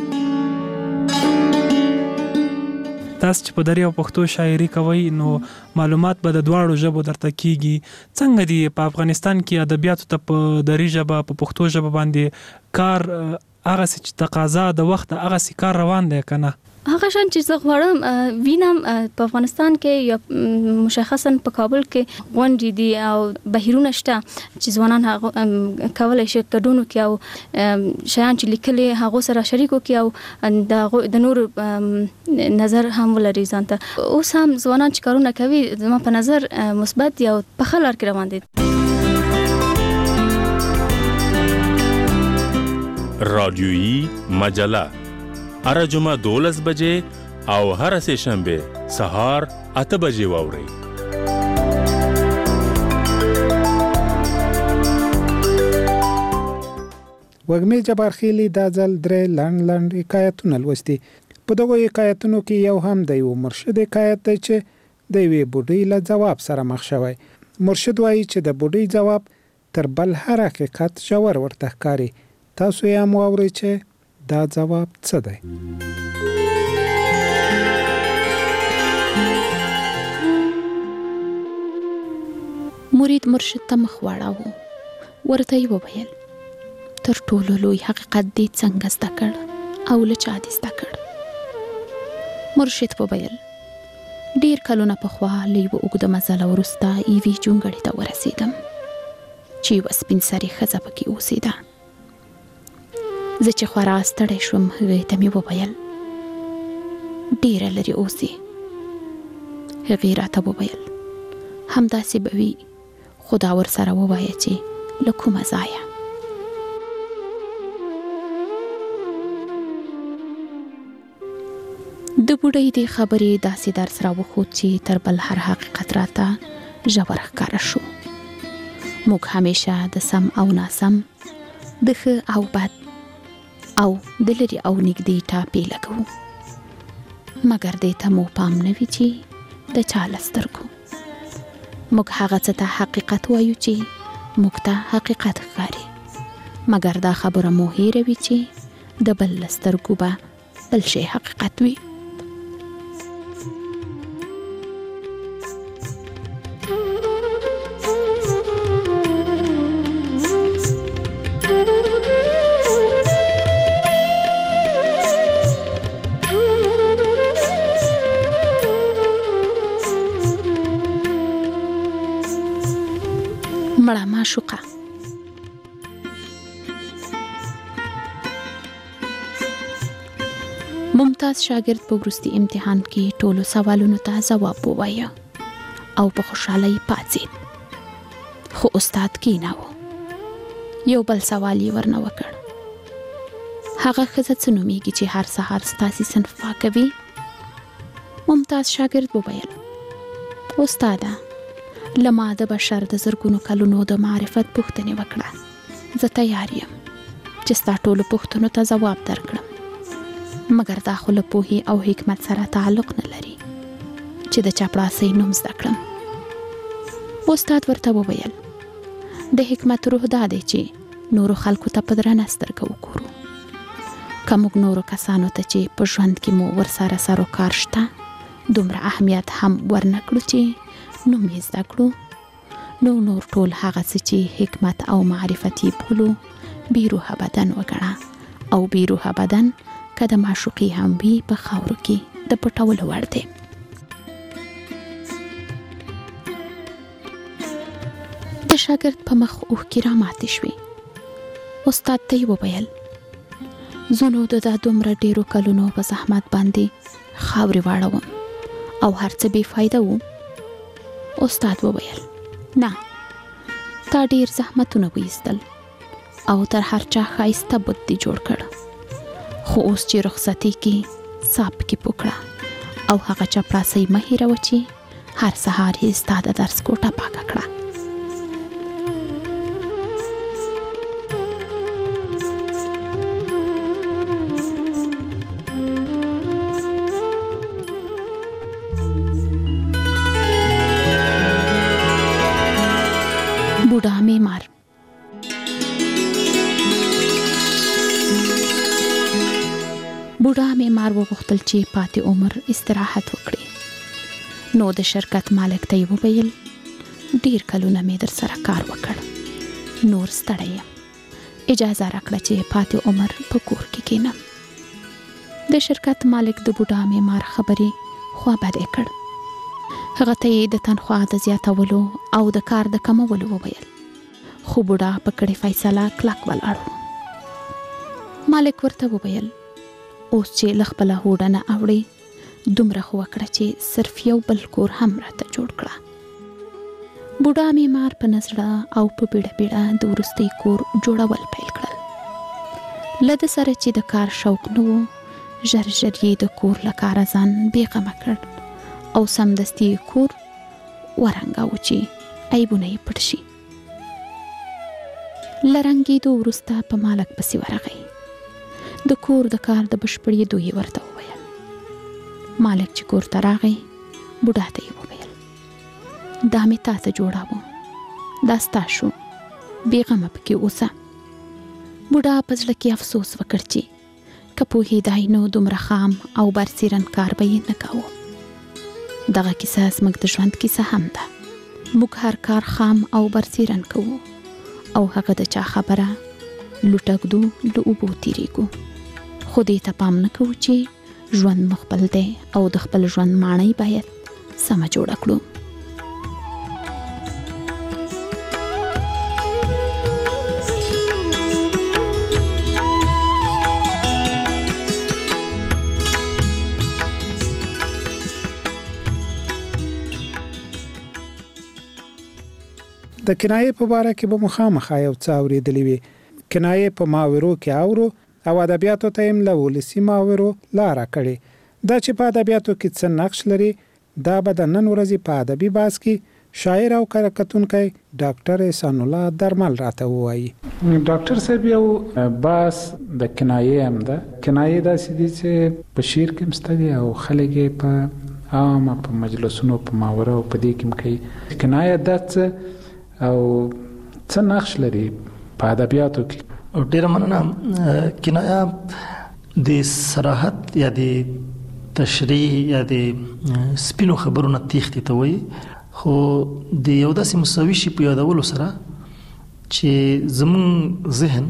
تاسو چې په دري او پښتو شاعري کوي نو معلومات به د دواړو ژبو درته کیږي څنګه دی په افغانستان کې ادبیاتو ته په دري ژبه په پښتو ژبه باندې کار هغه چې تقاضا د وخت هغه سي کار روان دی کنه هغه شان چې زه غواړم وینم په افغانستان کې یا مشخصا په کابل کې غونډې دي او بهیرونه شته چې ځوانان هغه کولای شي ګډون وکړي او شیان چې لیکلي هغه سره شریک وکړي او د نور نظر هم ولري ځان ته اوس هم ځوانان چې کارونه کوي زما په نظر مثبت دي او په ښه لار کې روان دي. رادیویی مجله هر جمعه دولس بجې او هر سه شنبه سهار اته بجې واوري. وګمې جبارخیلی دا ځل درې لاند لاند حکایتونه لوستي. په دغه حکایتونو کې یو هم د یو مرشد حکایت دی چې د یوې بوډۍ له جواب سره مخ شوی. مرشد وایي چې د بوډۍ جواب تر بل هر حقیقت ژور ورته ښکاري. تاسو یې هم واورئ چې دا جواب څه دی؟ مرید مرشد ته مخ واړاوه. ورته یې وویل تر ټولو لوی حقیقت دې څنګه زده کړ او له چا دې زده کړ؟ مرشد وویل ډېر کلونه پخوا له یوه اوږده مزله وروسته یوې جونګړې ته ورسېدم چې یوه سپین سرې ښځه پکې اوسېده. زه چې خورا ستړی شوم هغې ته مې وویل ډېره لرې اوسې. هغې راته وویل همداسې به وي خو دا ورسره ووایه چې له کومه ځایه. د بوډۍ دې خبرې داسې درس راوښود چې تر بل هر حقیقت راته ژور ښکاره شو. موږ همیشه د سم او ناسم د ښه او بد او د لرې او نږدې ټاپې لګو مګر دې ته مو پام نه وي چې د چا له سترګو. موږ هغه څه ته حقیقت وایو چې موږ ته حقیقت ښکاري مګر دا خبره مو هېره وي چې د بل له سترګو به بل شی حقیقت وي. مړه معشوقه ممتاز شاګرد په وروستي امتحان کې ټولو سوالونو ته ځواب ووایه او په خوشحالۍ پاڅېد. خو استاد کېناوه. یو بل سوال یې ورنه وکړ. هغه ښځه څه نومیږي چې هر سهار ستاسې صنف پاکوي؟ ممتاز شاګرد وویل استاده له ما د بشر د زرګونو کلونو د معرفت پوښتنې وکړه. زه تیار یم چې ستا ټولو پوښتنو ته ځواب درکړم مګر دا خو له پوهې او حکمت سره تعلق نه لري چې د چاپړاسۍ نوم زده کړم. استاد ورته وویل د حکمت روح دا دی چې نورو خلکو ته په درنه سترګه وګورو. که موږ نورو کسانو ته چې په ژوند کې مو ورسره سر و کار شته دومره اهمیت هم ورنه کړو چې نوم یې زده کړو نو نور ټول هغه څه چې حکمت او معرفت یې بولو بیروحه بدن وګڼه او بیروحه بدن که د معشوقي هم وي په خاورو کې د پټولو وړ دی. د شاګرد په مخ اوښکې راماتې شوې. استاد ته یې وویل زه نو د دا دومره ډېرو کلونو په زحمت باندې خاورې واړوم او هر څه بې فایده وو. استاد وویل نه، تا ډېر زحمتونه وایستل او تر هر چا ښایسته بت دې جوړ کړ، خو اوس چې رخصتي کې صاحب کې پوکړه او هغه چپړاسۍ مه هېروه چې هر سهار یې ستا د درس کوټه پاکه کړه. بوډا معمار. بوډا معمار وغوښتل چې پاتې عمر استراحت وکړي، نو د شرکت مالک ته یې وویل ډېر کلونه مې در سره کار وکړ، نور ستړی یم، اجازه راکړه چې پاتې عمر په کور کې کښېنم. د شرکت مالک د بوډا معمار خبرې خوابدې کړ. هغه ته یې د تنخوا د زیاتولو او د کار د کمولو وویل، خو بوډا په کړې فیصله کلک ولاړ و. مالک ورته وویل اوس چې له خپله هوډه نه اوړې، دومره خو وکړه چې صرف یو بل کور هم راته جوړ کړه. بوډا معمار په نزړه او په بیړه بیړه د وروستي کور جوړول پیل کړل. له ده سره چې د کار شوق نه و، ژر ژر یې د کور له کاره ځان بېغمه کړ او سمدستي یې کور ورنګاوه چې عیبونه یې پټ شي. له رنګېدو وروسته په مالک پسې ورغی. د کور د کار د بشپړېدو یې ورته وویل. مالک چې کور ته راغی، بوډا ته یې وویل دا مې تا ته جوړاوه، دا ستا شو، بېغمه پکې اوسه. بوډا په زړه کې افسوس وکړ چې که پوهېدای نو دومره خام او برسیرن کار به یې نه کاوه. دغه کیسه زموږ د ژوند کیسه هم ده. موږ هر کار خام او برسیرن کوو او هغه د چا خبره لوټکدو له اوبو تیریږو، خو دې ته پام نه کوو چې ژوند مو خپل دی او د خپل ژوند ماڼۍ باید سمه جوړه کړو. د کنایې په باره کې به مخامخ یو څه اورېدلې وي. کنایې په ماورو کې اورو او ادبیاتو ته یې له ولسي ماورو لاره کړې. دا چې په ادبیاتو کې څه نقش لري، دا به د نن ورځې په ادبي بحث کې شاعر او کره کتونکی ډاکټر احسان الله درمل راته ووایي. ډاکټر صاحب یو بحث د کنایې هم ده. کنایې داسې دي چې په شعر کې هم شته دي او خلک یې په عامه په مجلسونو په ماوره او په دې کې هم کوي. کنایه دا څه او څه نقش لري په ادبیاتو کې؟ ډیره مننه. کنایه د صراحت یا د تشریح یا د سپینو خبرو نه تېښتې ته وایي، خو د یو داسې مساوي شي په یادولو سره چې زموږ ذهن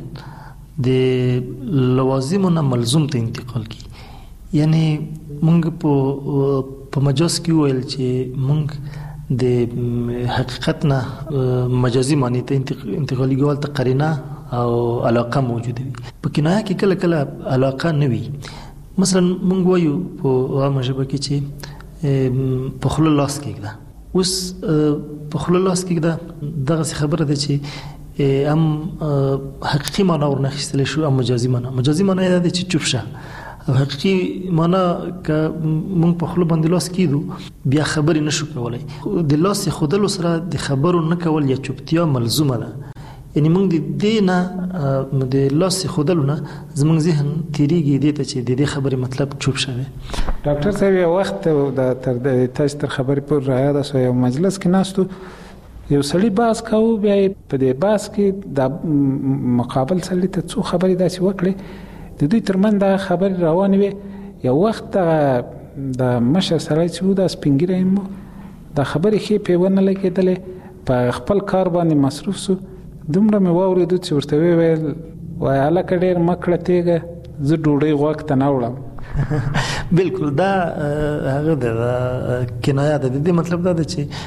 د لوازمو نه ملزوم ته انتقال کړي. یعنی موږ په په مجاز کې وویل چې موږ د حقیقت نه مجازي معنی ته انتقالي کول ته قرینه او علاقه موجوده وي. په کنایه کې کله کله علاقه نه وي. مثلا موږ وایو په عامه ژبه کې چې په خوله لاس کېږده. اوس په خوله لاس کېږده دغسې خبره ده چې هم حقیقي معنا ورنه اخیستلی شو، هم مجازي معنا. مجازي معنا یې دا ده چې چوپ شه، او حقیقي معنا که موږ په خوله باندې لاس کېږدو بیا خبرې نشو کولی. د لاس ښودلو سره د خبرو نه کول یا چوپتیا ملزومه ده. یعنی موږ د دې نه د لاس ښودلو نه زموږ ذهن تیریږي دې ته چې د دې خبرې مطلب چوپ شوی. ډاکټر صاحب یو وخت د تر تاسو تر خبرې پورې رایاده شو، یو مجلس کې ناستو، یو سړي بحث کوو، بیا په دې بحث کې د مقابل سړي ته څو خبرې داسې وکړې، د دوی ترمنځ دغه خبرې روانې وې. یو وخت دغه د مشر سړی چې و دا سپین ږیری یم، د خبرې ښې پرې ونه لګېدلې، په خپل کار باندې مصروف سو. دومره مې واورېدو چې ورته وویل وایي هلکه ډېر مه کړه تېږه، زه ډوډۍ غوږ ته نه وړم. بالکل دا هغه د کنایه ده. د دې مطلب دا ده چې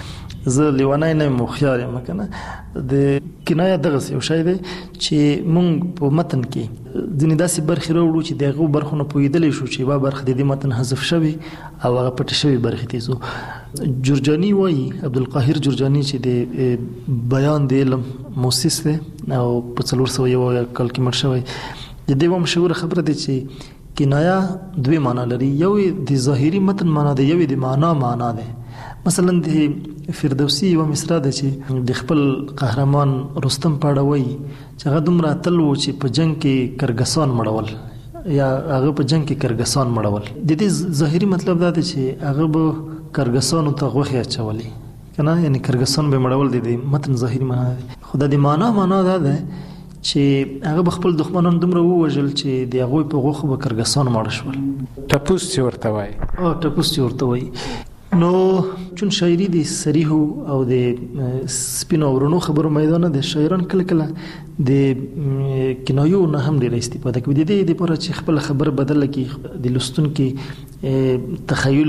زه لیوانای نه مخیار یم کنه د کنایه دغه یو شی دی چې مونږ په متن کې ځینې داسې برخې راوړو چې دغه برخو نه پوهېدلی شو چې یوه برخه د دې متن حذف شوې او هغه پټې شوې برخې ته ځو. جرجاني وایي، عبدالقاهر جرجاني چې د بیان د علم موسس دی او په څلور سوه یو کال کې مړ شوی، د دې یوه مشهوره خبره دی چې کنایه دوی معنا لري، یو د ظاهري متن معنا دی، یو د معنا معنا دی. مثلا د فردوسي یوه مصرع ده چې د خپل قهرمان رستم په اړه وایي چې هغه دومره اتل و چې په جنګ کې کرګسان مړول یا هغه په جنګ کې کرګسان مړول. د دې ظاهري مطلب دا دی چې هغه به کرګسانو ته غوښې اچولې کنه، یعنی کرګسان به مړول دی، د متن ظاهري معنا دی. خو د معنا معنا دا ده چې هغه خپل دښمنان دومره ووژل چې د هغوی په غوښو به کرګسان مړه شول. ټپوس چې ورته وایي. او ټپوس چې ورته وایي. نو چون شاعري د صریحو او د سپینو او رڼو خبرو میدان د شاعران کله کله د کنایو نه هم ډېره استفاده کوي، د دې دپاره چې خپله خبره بدله کړي، د لوستونکي تخیل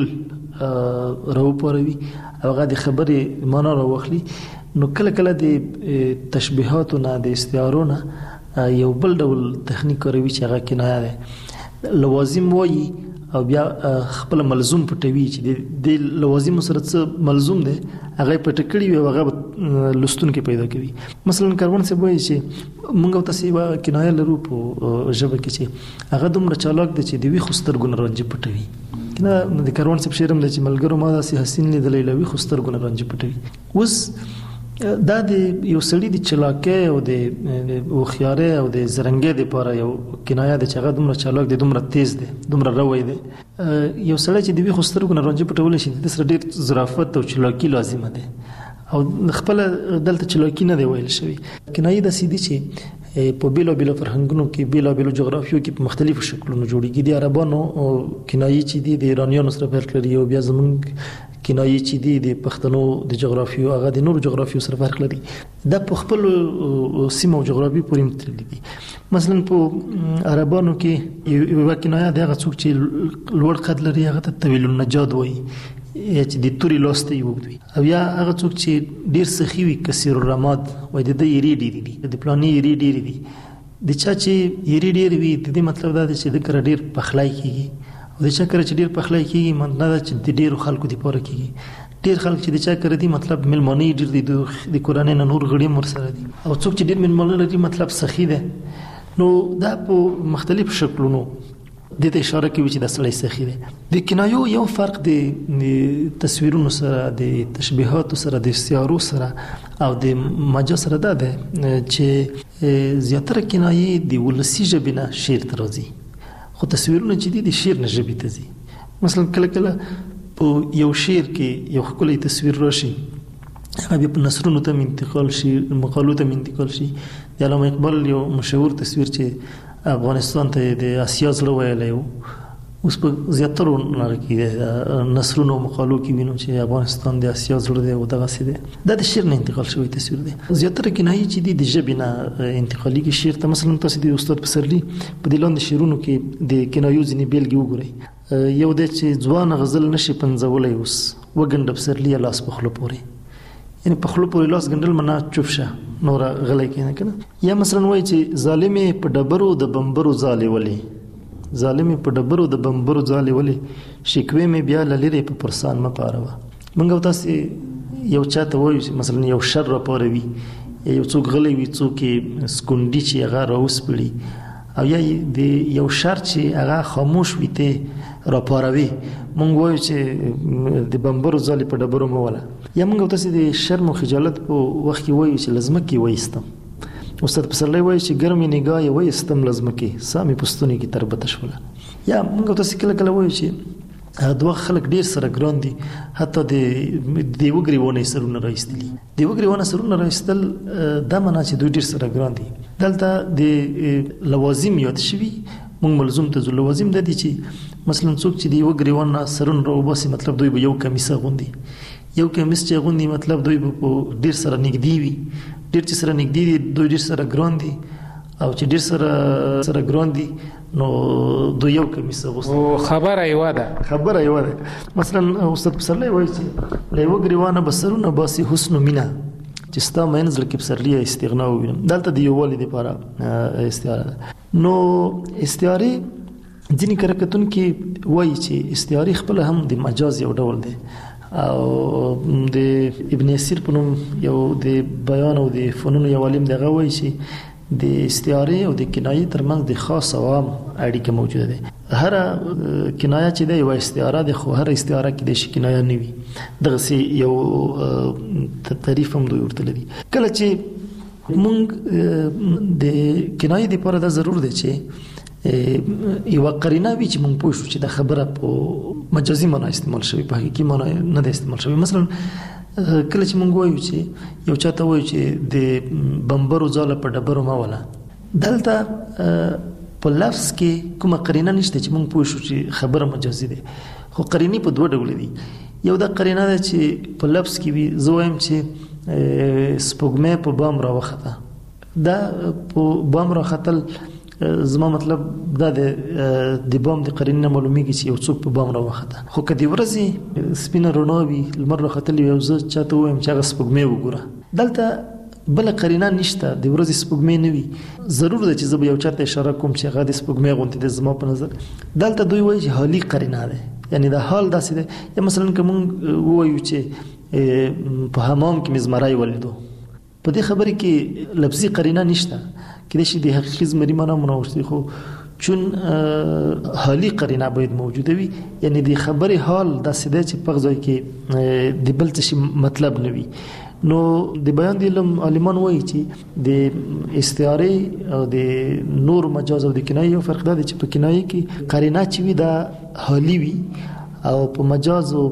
راوپاروي او هغه د خبرې معنا راواخلي. نو کله کله د تشبیهاتو نه د استعارو نه یو بل ډول تخنیک کاروي چې هغه کنایه ده. لوازم وایي او بیا خپل ملزوم پټوي چې د لوازم سره څه ملزوم دی هغه پټ کړي وي او هغه لوستونکي پیدا کوي. مثلا کاروان صاحب وایي چې موږ تاسو یو کنایه لرو په ژبه کې چې هغه دومره چالاک دی چې د ویښو سترګو نه رانجې پټوي. کنه د کاروان صاحب شعر هم دی چې ملګرو ما داسې حسین لیدلی له ویښو سترګو نه رانجې پټوي. اوس دا د یو سړي د چلاکۍ او د هوښیارۍ او د زرنګۍ دپاره یو کنایه ده چې هغه دومره چالاک دی، دومره تیز دی، دومره روی دی. یو سړی چې د ویښو سترګو نه رانجې پټولی شي د ده سره ډېر ظرافت او چلاکي لازمه ده او خپله دلته چلاکي نه دی ویل شوي. کنایي داسې دي چې په بېلابېلو فرهنګونو کې بېلابېلو جغرافیو کې په مختلفو شکلونو جوړېږي. د عربانو کنایي چې دي د ایرانیانو سره فرق لري او بیا زموږ کنایي چې دي د پښتنو د جغرافیو هغه د نورو جغرافیو سره فرق لري. دا په خپل سیمه او جغرافي پورې تړلي دي. مثلا په عربانو کې یوه کنایه د هغه څوک چې لوړ قد لري هغه ته طویل النجاد وایي چې د تورې لاس ته یې اوږد وي، او یا هغه څوک چې ډېر سخي وي کثیر الرماد وایي د ده یېرې ډېرې دي، د پلاني یېرې ډېرې دي. د چا چې یېرې ډېرې وي د دې مطلب دا دی چې د کره ډېر پخلی کېږي او د چا کره چې ډېر پخلی کېږي مطلب دا چې د ډېرو خلکو دپاره کېږي. ډېر خلک چې د چا کره دي مطلب مېلمانه یې ډېر دي، د کورنۍ نه نور غړي هم ورسره دي، او څوک چې ډېر مېلمانه لري مطلب سخي دی. نو دا په مختلفو شکلونو دې ته اشاره کوي چې دا سړی سخي دی. د کنایو یو فرق د تصویرونو سره، د تشبیهاتو سره، د استعارو سره او د مجاز سره دا دی چې زیاتره کنایې د ولسي ژبې نه شعر ته راځي، خو تصویرونه چې دي د شعر نه ژبې ته ځي. مثلا کله کله په یو شعر کې یو ښکلی تصویر راشي هغه بیا په نثرونو ته انتقال شي، مقالو ته انتقال شي. د علامه اقبال یو مشهور تصویر چې افغانستان ته د اسیا زړه ویلی و، اوس په زیاترو هغه کې نثرونو او مقالو کې وینو چې افغانستان د اسیا زړه دی او دغسې دی. دا د شعر نه انتقال شوی تصویر دی. زیاتره کنایي چې دي د ژبې نه انتقالېږي شعر ته. مثلا تاسو د استاد پسرلي په دې لاندې شعرونو کې د کنایو ځینې بیلګې وګورئ. یو دی چې ځوان غزل نشي پنځولی اوس وګنډه پسرلي لاس په خوله پورې، یعنی په خوله پورې لاس ګنډل معنا چوپ شه نوره غلی کښېنه که نه. یا مثلا وایي چې ظالمې په ډبرو د بمبرو ځالې ولې، ظالمې په ډبرو د بمبرو ځالې ولې، شکوې مې بیا له لرې په پرسان مه پاروه. موږ او تاسې یو چا ته وایو چې مثلا یو شر راپاروي، یا یو څوک غلی وي، څوک یې سکونډي چې هغه راوسپړي، او یا د یو شر چې هغه خاموش وي ته راپاروي، موږ وایو چې د بمبرو ځالې په ډبرو مه وله. یا موږ او تاسې د شرم او خجالت په وخت کې وایو چې له ځمکې وایستم. استاد پسرلی وایي چې ګرمې نګاه یې وایستم له ځمکې، سا مې په ستوني کې تربته شوله. یا موږ او تاسې کله کله وایو چې هغه دوه خلک ډېر سره ګران دي، حتی د د یوه ګریوانه یې سرونه رایستلي. د یوه ګریوانه سرونه رایستل دا معنا چې دوی ډېر سره ګران دي. دلته د لوازم یاد شوي، موږ ملزوم ته ځو. لوازم دا دي چې مثلا څوک چې د یوه ګریوانه سرونه راوباسي مطلب دوی به یو کمیس اغوندي. یو کمیس چې اغوندي مطلب دوی به په ډېر سره نږدې وي، ډېر چې سره نږدې دي دوی ډېر سره ګران دي، او چې ډیر سره سره ګران دي نو دو یو کمیس غوښتل او خبره یو ده خبره یو ده مثلا استاد پسرلی وایي چې له یو ګریوانه بسرونه باسي حسن مینا چې ستا منځل کې پسرلی استغنا وینم دلته د یو ولې لپاره استعاره نو استعاره ځینې کرکتون کې وایي چې استعاره خپل هم د مجاز یو ډول دی او د ابن اسیر په نوم یو د بیان او د فنون یو عالم دغه وایي چې د استعاره او د کنایې ترمنځ د خاص او عام اړیکه موجوده ده هر کنایه چې د یو استعاره د خو هر استعاره کې د شي کنایه نه وي دغه سي یو تعریف هم دوی ورته لري کله چې مونږ د کنایې لپاره دا ضرور دی چې یو قرینه وي چې مونږ پوه شو چې د خبره په مجازي معنا استعمال شوی په حقیقي معنا نه د استعمال شوی مثلا کله چې مونږ وایو چې یو چاته وایو چې د بمبرو ځاله په ډبرو ما ولا دلته په لفظ کې کومه قرینه نشته چې مونږ پوه شو چې خبره مجازي ده خو قرینې په دوه ډول دي یو د قرینه ده چې په لفظ کې وي زه وایم چې سپوږمۍ په بام راوخته دا په بام راختل زما مطلب دا د بام د قرینه معلومیږي چې یو څوک په بام راوخته خو که د ورځې سپینه رڼا وي لمر راختلی یو زه چاته وایم چې هغه سپوږمۍ وګوره دلته بل قرینه نشته د ورځې سپوږمۍ نه وي ضرور ده چې زه به یو چاته اشاره کوم چې هغه د سپوږمۍ غونډې د زما په نظر دلته دوی وایي چې حالي قرینه ده یعنی دا حال داسې ده یا مثلا که مونږ ووایو چې په حمام کې مې زمری ولیدو په دې خبرې کې لفظي قرینه نشته کله چې د حقیقي زمری معنا منوشتي خو چون حالي قرینه باید موجوده وي یعنی د خبرې حال داسې ده چې په ځای کې د بل څه مطلب نه وي نو د بیان د علم عالمان وایي چې د استعاره او د نور مجاز او د کنایه یو فرق ده چې په کنایه کې قرینه چې وي دا حالي وي او په مجاز او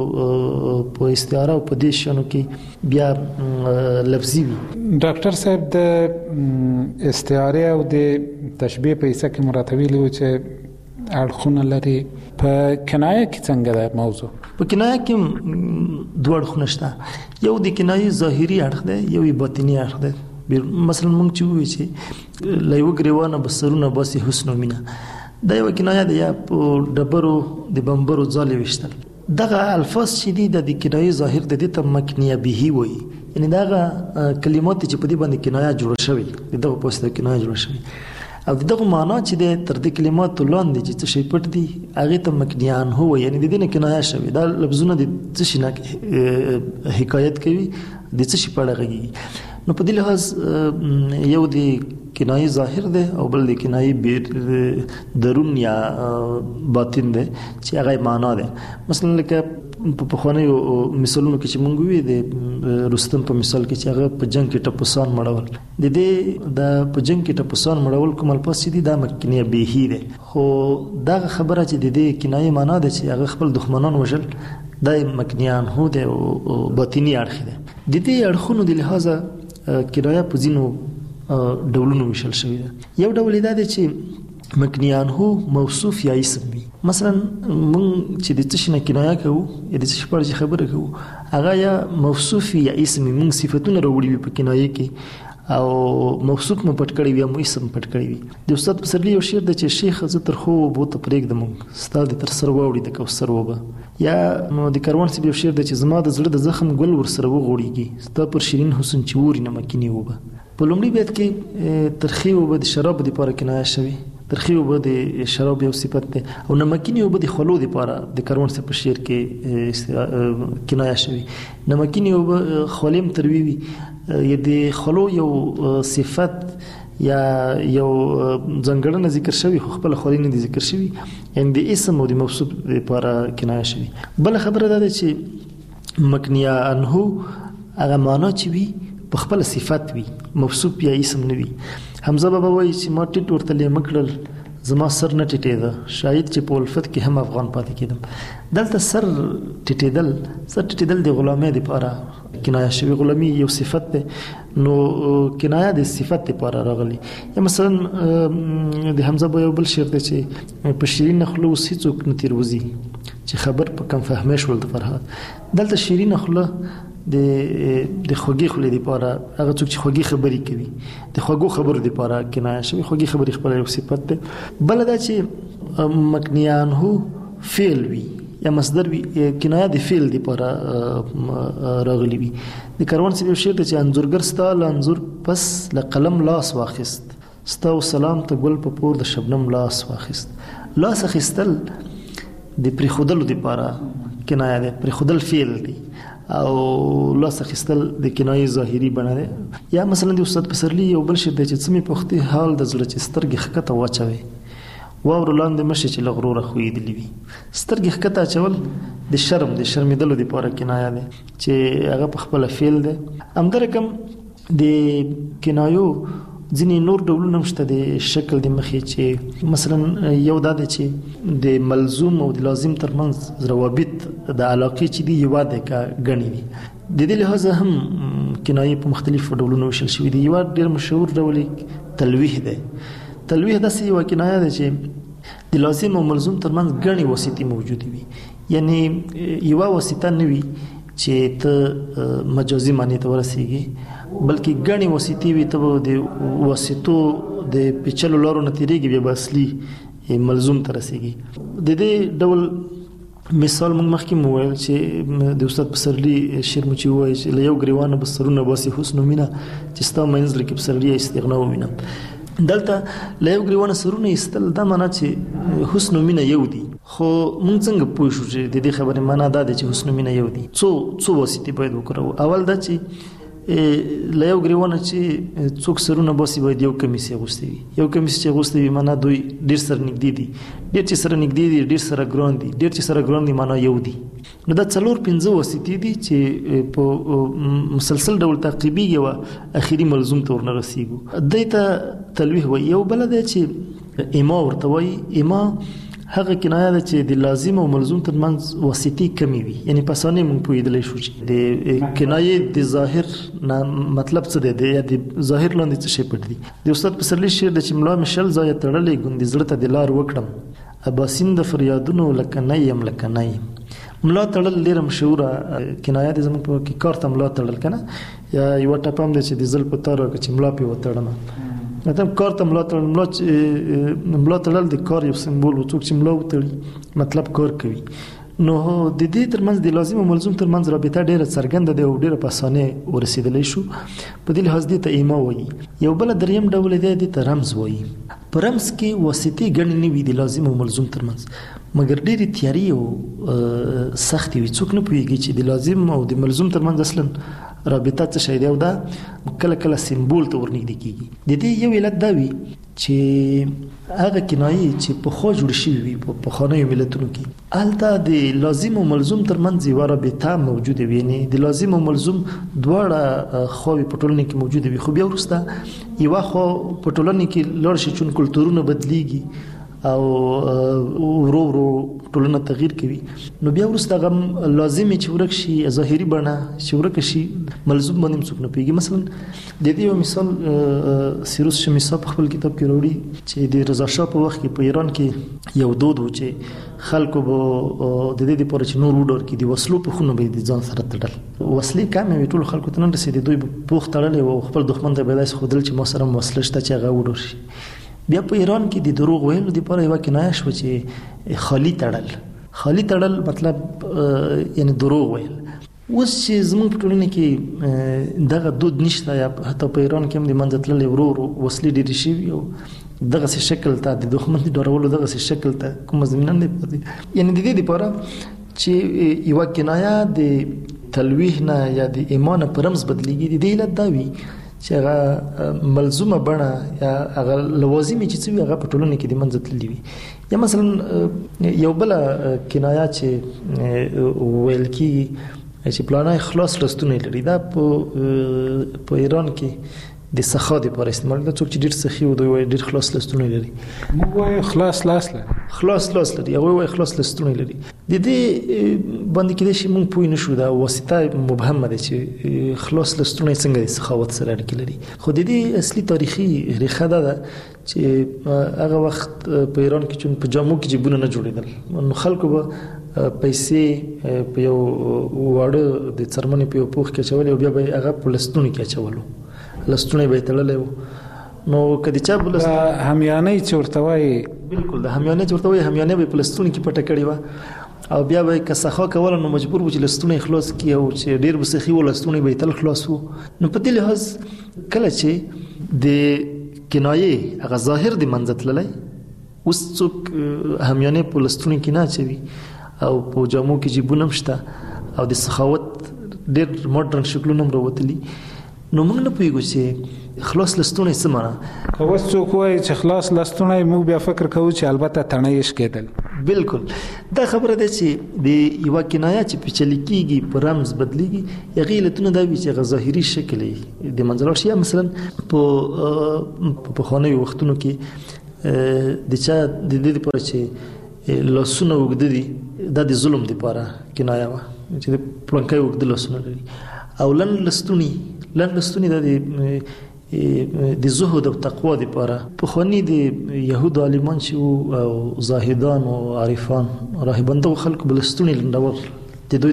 په استعاره او په دې شنو کې بیا لفظي وي ډاکټر صاحب د استعاره او د تشبیه په حصہ کې مراتبي لوي چې اړخونه لري په کنایه کې څنګه ده موضوع په کنایه کې دوه اړخونه شته یو د کنایه ظاهري اړخ ده یو باطني اړخ ده مثلا موږ چې وایو چې لایو ګریوانه بسرونه باسي حسن مینا دا یو کنایه ده یا په ډبرو د بمبرو ځالې وشتل دغه الفاظ چې دي د کنایه ظاهر د دې ته مکنیه به وي یعنی دغه کلمات چې په دې باندې کنایه جوړ شوی دغه پوسټ کنایه جوړ شوی او دغه معنا چې د تر دې کلمات لاندې چې څه شی پټ دي هغه ته مکنیان هو یعنی د دې نه کنایه شوی دا لفظونه د څه شي نه حکایت کوي د څه شي په اړه غږی نو په دې لحاظ یو د کنایه ظاهر ده او بل د کنایه درون یا باطن ده چې هغه معنا ده مثلا لکه په پخواني مثالونو کې چې مونږ وی د رستم په مثال کې چې هغه په جنگ کې ټپوسان مړول د دې د په جنگ کې ټپوسان مړول کوم الفاظ دي دا مکنیه به ده خو دا خبره چې د دې کنایه معنا ده چې هغه خپل دښمنان وژل دا مکنیان هو ده او باطنی اړخ ده د دې اړخونو د لحاظه کنایه په ځینو ډولونو وشل شوی ده یو ډول دا دی چې مکنیان هو موصوف یا اسم وي مثلا مونږ چې د څه شي نه کنایه کوو یا د څه شي په اړه خبره کوو هغه یا موصوف یا اسم مونږ صفاتونه راوړي وي په کنایه کې او موصوف مو پټ کړی وي یا مو اسم پټ کړی وي د استاد پسرلی یو شعر د چې شیخ زه تر خو بو ته پرېږدم مونږ ستاد تر سر واوړي د کوثر وبه یا د کاروان سی یو شعر د چې زما د زړه د زخم ګل ور سره وغوړيږي ستا پر شیرین حسن چوري نه مکینی وبه په لومړي بیت کې ترخی وبه د شراب د لپاره کنایه شوی ترخی وبه د شراب یو صفت ده او نمکینی وبه د خلو د لپاره د کاروان سی په شعر کې کنایه شوی نمکینی وبه خولم تروي وي ی د خلو یو صفت یا یو ځنګړنه ذکر شوی خو خپل خولینه دي ذکر شوی ان د اسم او د موصوف لپاره کنایه شوی بل خبره ده چې مکنیه انه هغه معنا چې وي په خپل صفت وي موصوف یا اسم نه وي حمزه بابا وایي چې ما ټیټ ورته لمکړل زما سر نه ټیټېده شاید چې په الفت کې هم افغان پاتې کېدم دلته سر ټیټېدل سر ټیټېدل د غلامۍ لپاره کنایه شوی غلامي یو صفت ده نو کنایه د صفت لپاره راغلی یا مثلا د حمزه بابا یو بل شعر دی چې په شیرین خلو هیڅوک نه تیروزي چې خبر په کم فهمې شول د فرهاد دلته شیرین خلو د د خوږی خلې لپاره هغه څوک چې خوږی خبرې کوي د خوږو خبرو لپاره کنایه شوی خوږی خبرې خپل یو صفت ده. بل دا چې مکنیان هو فعل وي یا مصدر وي کنایه د فعل لپاره راغلی وي. د کاروان څخه یو شعر دی چې انځورګر ستا له انځور پس له قلم لاس واخیست، ستا و سلام ته ګل په پور د شبنم لاس واخیست. لاس اخیستل د پرېښودلو دپاره کنایه ده، پرېښودل فعل دی او لاس اخیستل د کنایې ظاهري بڼه ده. یا مثلا د استاد پسرلي یو بل شعر دی چې څه مې پوښتې حال د زړه چې سترګې ښکته واچوې، واورو لاندې مشې چې له غروره ښویېدلي وي. سترګې ښکته اچول د شرم د شرمېدلو دپاره کنایه ده چې هغه په خپله فعل دی. همدارقم د کنایو ځینې نور ډولونه هم شته د شکل د مخې چې مثلا یو دا دی چې د ملزوم او د لازم ترمنځ روابط د علاقې چې دي یوه دی که ګڼې وي. د دې لحاظه هم کنایې په مختلفو ډولونو ویشل شوي دي. یوه ډېر مشهور ډول تلویح دی. تلویح داسې یوه کنایه ده چې د لازم او ملزوم ترمنځ ګڼې واسطې موجودې وي، یعنی یوه واسطه نه وي چې ته مجازي معنی ته ورسیږي، بلکې ګڼې واسطې وي، ته به د واسطو د پیچلو لارو نه تېرېږي بیا به اصلي ملزوم ته رسیږي. د دې ډول مثال موږ مخکې مو ویل چې د استاد پسرلي شعر مو چې ووایي چې له یو ګریوانه به سرونه باسي حسن و مینه چې ستا منځ لکې پسرلي استغنا ووینم. دلته له یو ګریوانه سرونه ایستل دا معنا چې حسن و مینه یو دي، خو موږ څنګه پوه شو چې د دې خبرې معنا دا ده چې حسن و مینه یو دي؟ څو څو واسطې باید وکاروو. اول دا چې له یو ګریوانه چې څوک سرونه باسي باید یو کمیس یې اغوستی وي. یو کمیس چې اغوستی وي معنا دوی ډېر سره نږدې دي، ډېر چې سره نږدې دي ډېر سره ګران دي، ډېر چې سره ګران دي معنا یو دي. نو دا څلور پنځه واسطې دي چې په مسلسل ډول تعقیبېږي او اخري ملزوم ته ورنه رسېږو. دې ته تلویح وایي. یو بله دی چې ایما ورته وایي. ایما هغه کنایه ده چې د لازم او ملزوم ترمنځ واسطې کمی وي، یعنی په اسانۍ موږ پوهېدلی شو چې د کنایې د ظاهر نه مطلب څه دی یا د ظاهر لاندې څه شی پټ دي. د استاد پسرلي شعر ده چې ملا مې شل ځایه تړلی ګوندې زړه ته د لار وکړم، اباسین د فریادونو لکه نه یم لکه نه یم. ملا تړل ډېره مشهوره کنایه ده زموږ په کې، کار ته ملا تړل که نه، یا یوه ټپه هم ده چې د زل په تار وکړه چې ملا پې وتړمه. مطلب کار ته ملا تړل، ملا ملا تړل د کار یو سمبول و، څوک چې ملا وتړي مطلب کار کوي. نو د دې ترمنځ د لازم او ملزوم ترمنځ رابطه ډېره څرګنده ده او ډېره په اسانۍ ورسېدلی شو. په دې لحاظ دې ته ایما وایي. یو بله دریم ډول دی دې ته رمز وایي. په رمز کې واسطې ګڼې نه وي د لازم او ملزوم ترمنځ، مګر ډېرې تیارې او سختې وي. څوک نه پوهېږي چې د لازم او د ملزوم ترمنځ اصلا رابطه څه شی دی، او دا کله کله سمبول ته ورنږدې کېږي. د دې یو علت دا وي چې هغه کنایې چې پخوا جوړې شوي وي په پخوانیو ملتونو کې، هلته د لازم او ملزوم ترمنځ یوه رابطه موجوده وي، یعنې د لازم او ملزوم دواړه خواوې په ټولنه کې موجوده وي. خو بیا وروسته یوه خوا په ټولنه کې لاړ شي، چون کلتورونه بدلیږي او ورو ورو ټولنه تغییر کوي، نو بیا وروسته هغه لازمي چې ورک شي، ظاهري بڼه چې ورک شي، ملزوم باندې هم څوک نه پوهېږي. مثلا د دې یو مثال سیروس شمیسا په خپل کتاب کې راوړي چې د رضا شاه په وخت کې په ایران کې یو دود و چې خلکو به د دې دپاره چې نور وډار کړي د وسلو پوښونه به یې د ځان سره تړل. وسلې کمې وې، ټولو خلکو ته نه رسېدې، دوی به پوښ تړلی او خپل دښمن ته به یې داسې ښودل چې ما سره هم وسله شته چې هغه وډار شي. بیا په ایران کې د دروغ ویلو دپاره یوه کنایه شوه چې خالي تړل. خالي تړل مطلب یعنی دروغ ویل. اوس چې زموږ په ټولنه کې دغه دود نشته، یا حتی په ایران کې هم د منځه تللې ورو ورو وسلې ډېرې شوي او دغسې شکل ته د دښمن د ډارولو دغسې شکل ته کومه زمینه نه پاتې. یعنې د دې دپاره چې یوه کنایه د تلویح نه یا د ایما نه په رمز بدلېږي، د دې علت دا وي چې هغه ملزومه بڼه یا هغه لوازمې چې څه وي هغه په ټولنه کې د منځه تللي وي. یا مثلا یو بله کنایه چې ویل کېږي چې پلانی خلاص لستونه لري، دا په ایران کې د سخا دپاره استعمال کېده. څوک چې ډېر سخي و دوی وایي ډېر خلاص لستونه لري. موږ وایو خلاص لاس لري. خلاص لاس لري، هغوی وایي خلاص لستونه لري. د دې باندې کېدای شي موږ پوه نه شو، دا واسطه مبهمه ده چې خلاص لستونه څنګه د سخاوت سره اړیکې لري. خو د دې اصلي تاریخي ریښه دا ده چې هغه وخت په ایران کې چون په جامو کې جیبونه نه جوړېدل، نو خلکو به پیسې په یو واړه د څرمنې په یو پوښ کې اچولې او بیا به هغه په لستوني کې اچولو، لستونی به یې تړلی و. نو که د چا په همیانۍ چې ورته وایي، بلکل د همیانۍ چې ورته وایي، همیانۍ به یې په لستوني کې پټه کړې وه او بیا به یې که سخا کوله نو مجبور و چې لستونی یې خلاص کړي، او چې ډېر به سخي و لستونی به یې تل خلاص و. نو په دې لحاظ کله چې د کنایې هغه ظاهر د منځه تللی، اوس څوک همیانۍ په لستوني کې نه اچوي او په جامو کې جیبونه هم شته او د سخاوت ډېر ماډرن شکلونه هم راوتلي. نو موږ نه پوهېږو چې خلاص لستونی څه معنا. که اوس څوک وایي چې خلاص لستونی، موږ بیا فکر کوو چې البته تڼۍ یې شکېدل. بلکل دا خبره ده چې د یوه کنایه چې پیچلې کېږي په رمز بدلېږي، هغې علتونه دا وي چې هغه ظاهري شکل یې د منځه لاړ شي. یا مثلا په پخوانیو وختونو کې د چا د دې لپاره چې لاسونه اوږده دي، دا د ظلم دپاره کنایه وه چې د پړنکی اوږده لاسونه لري. او لنډ لستوني، لنډ لستوني دا د د زهد او تقوا دپاره پخواني د یهودو عالمان چې وو او زاهدان او عارفان راهبان، دغو خلکو به لستوني لنډول د دوی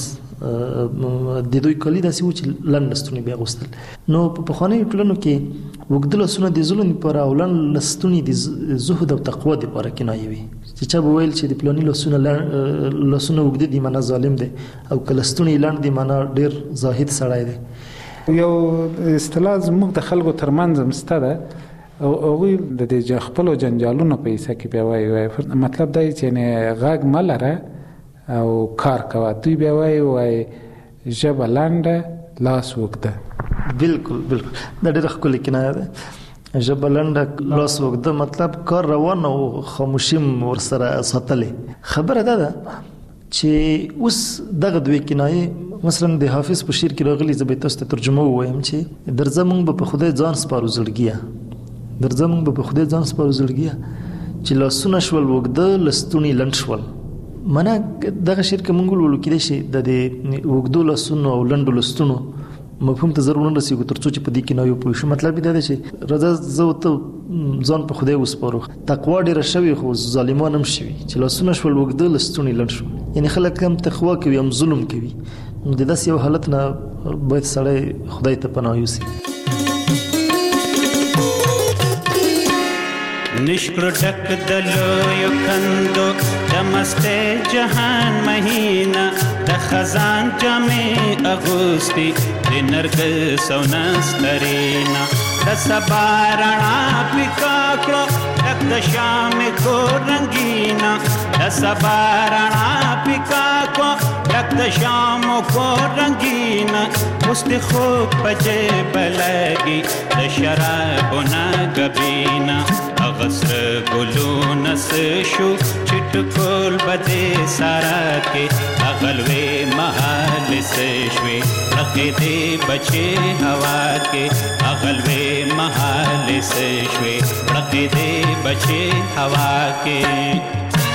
ترمنځ د دوی کالي داسې وو چې لنډ لستوني به یې اغوستل. نو په پخوانیو ټولنو کې اوږده لاسونه د ظلم دپاره او لنډ لستوني د زهد او تقوا دپاره کنایه وي. چې چا به ویل چې د پلاني لاسونه لاسونه اوږده دي معنا ظالم دی، او که لستوني لنډ دي معنا ډېر زاهد سړی دی. یو اصطلاح زموږ د خلکو ترمنځ هم شته ده، او هغوی د دې خپلو جنجالونو په حصه کې بیا وایي، مطلب دا چې غږ مه لره او کار کوه. دوی بیا وایي وایي ژبه لنډه لاس اوږده. بلکل بلکل دا ډېره ښکلې کنایه ده. ژبه لنډه لاس اوږده مطلب کار روان او خاموشي ورسره ساتلې. خبره دا ده چې اوس دغه دوی کنایې مثلا د حافظ په شعر کې راغلي، زه به تاسو ته ترجمه ووایم چې درځه موږ به په خدای ځان سپارو زړګیه، درځه موږ به په خدای ځان سپارو زړګیه، چې لاسونه شول اوږده لستوني لنډ شول. معنا دغه شعر کې موږ ولولو کېدای شي د دې اوږدو لاسونو او لنډو لستونو مفهوم ته ضرور نه رسېږو تر څو چې په دې کنایو پوه شو. مطلب دا دی چې راځه زه ورته ځان په خدای وسپارو. تقوا ډېره شوې خو ظالمان هم شوي چې لاسونه شول اوږده لستوني لنډ شول. یعنې خلک هم تقوا کوي هم ظلم کوي. نو د داسې یو حالت نه باید سړی خدای ته پناه یوسي. نشکر ډک د لویو کندو د مسته جهان مهینه، د خزان جامې اغوستي د نرګس او نسترینا، د سبا رڼا پیکا کړه ډک د شامې کور رنګینا، د سبا رڼا پیکا کړه ډک د شامو کور رنګینا، اوس د خوب په جیب لګي د شرابو نه ګبینا، غسر ګلونه شو چټکول بده سارا کې اغلوي محل شوي رقې دې بچي هوا کې اغلوي محل شوي رقې دې بچي هوا کې.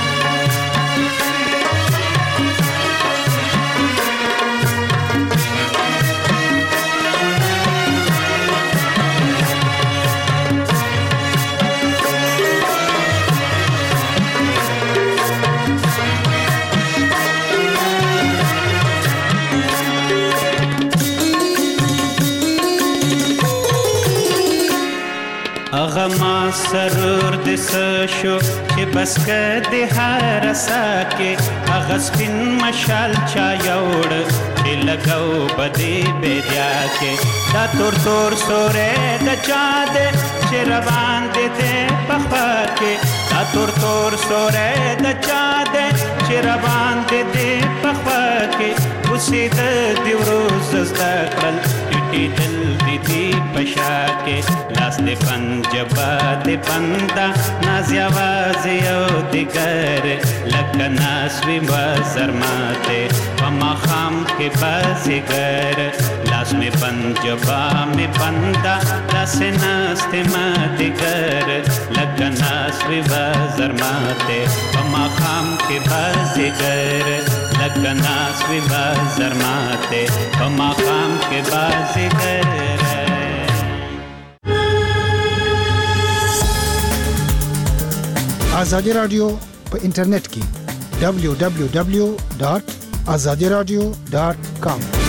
غما سرور د سشو چې بس کدي هر ساکه هغه سپین مشال چا یوړ چې لګاو بدی بیریا کې دا تور تور سورې د چا دې چې روان دې په خوا کې دا تور تور سورې د چا دې چې روان دې په خوا کې اوسې د دی ورځ زده کړل ټیټ دل دې پشا کې لاس دې پنجبا دې پندا ناز आवाज یو دګر لکه ناس وی بازار ماته پما خام کې بازګر لاس می پنجبا می پندا لاس ناس ته ماتګر لکه ناس وی بازار ماته پما خام کې بازګر لکه ناس وی بازار ماته پما خام کې بازګر. ازادي رادیو په انټرنیټ کې دبلیو دبلیو دبلیو ډاټ ازادي رادیو ډاټ کام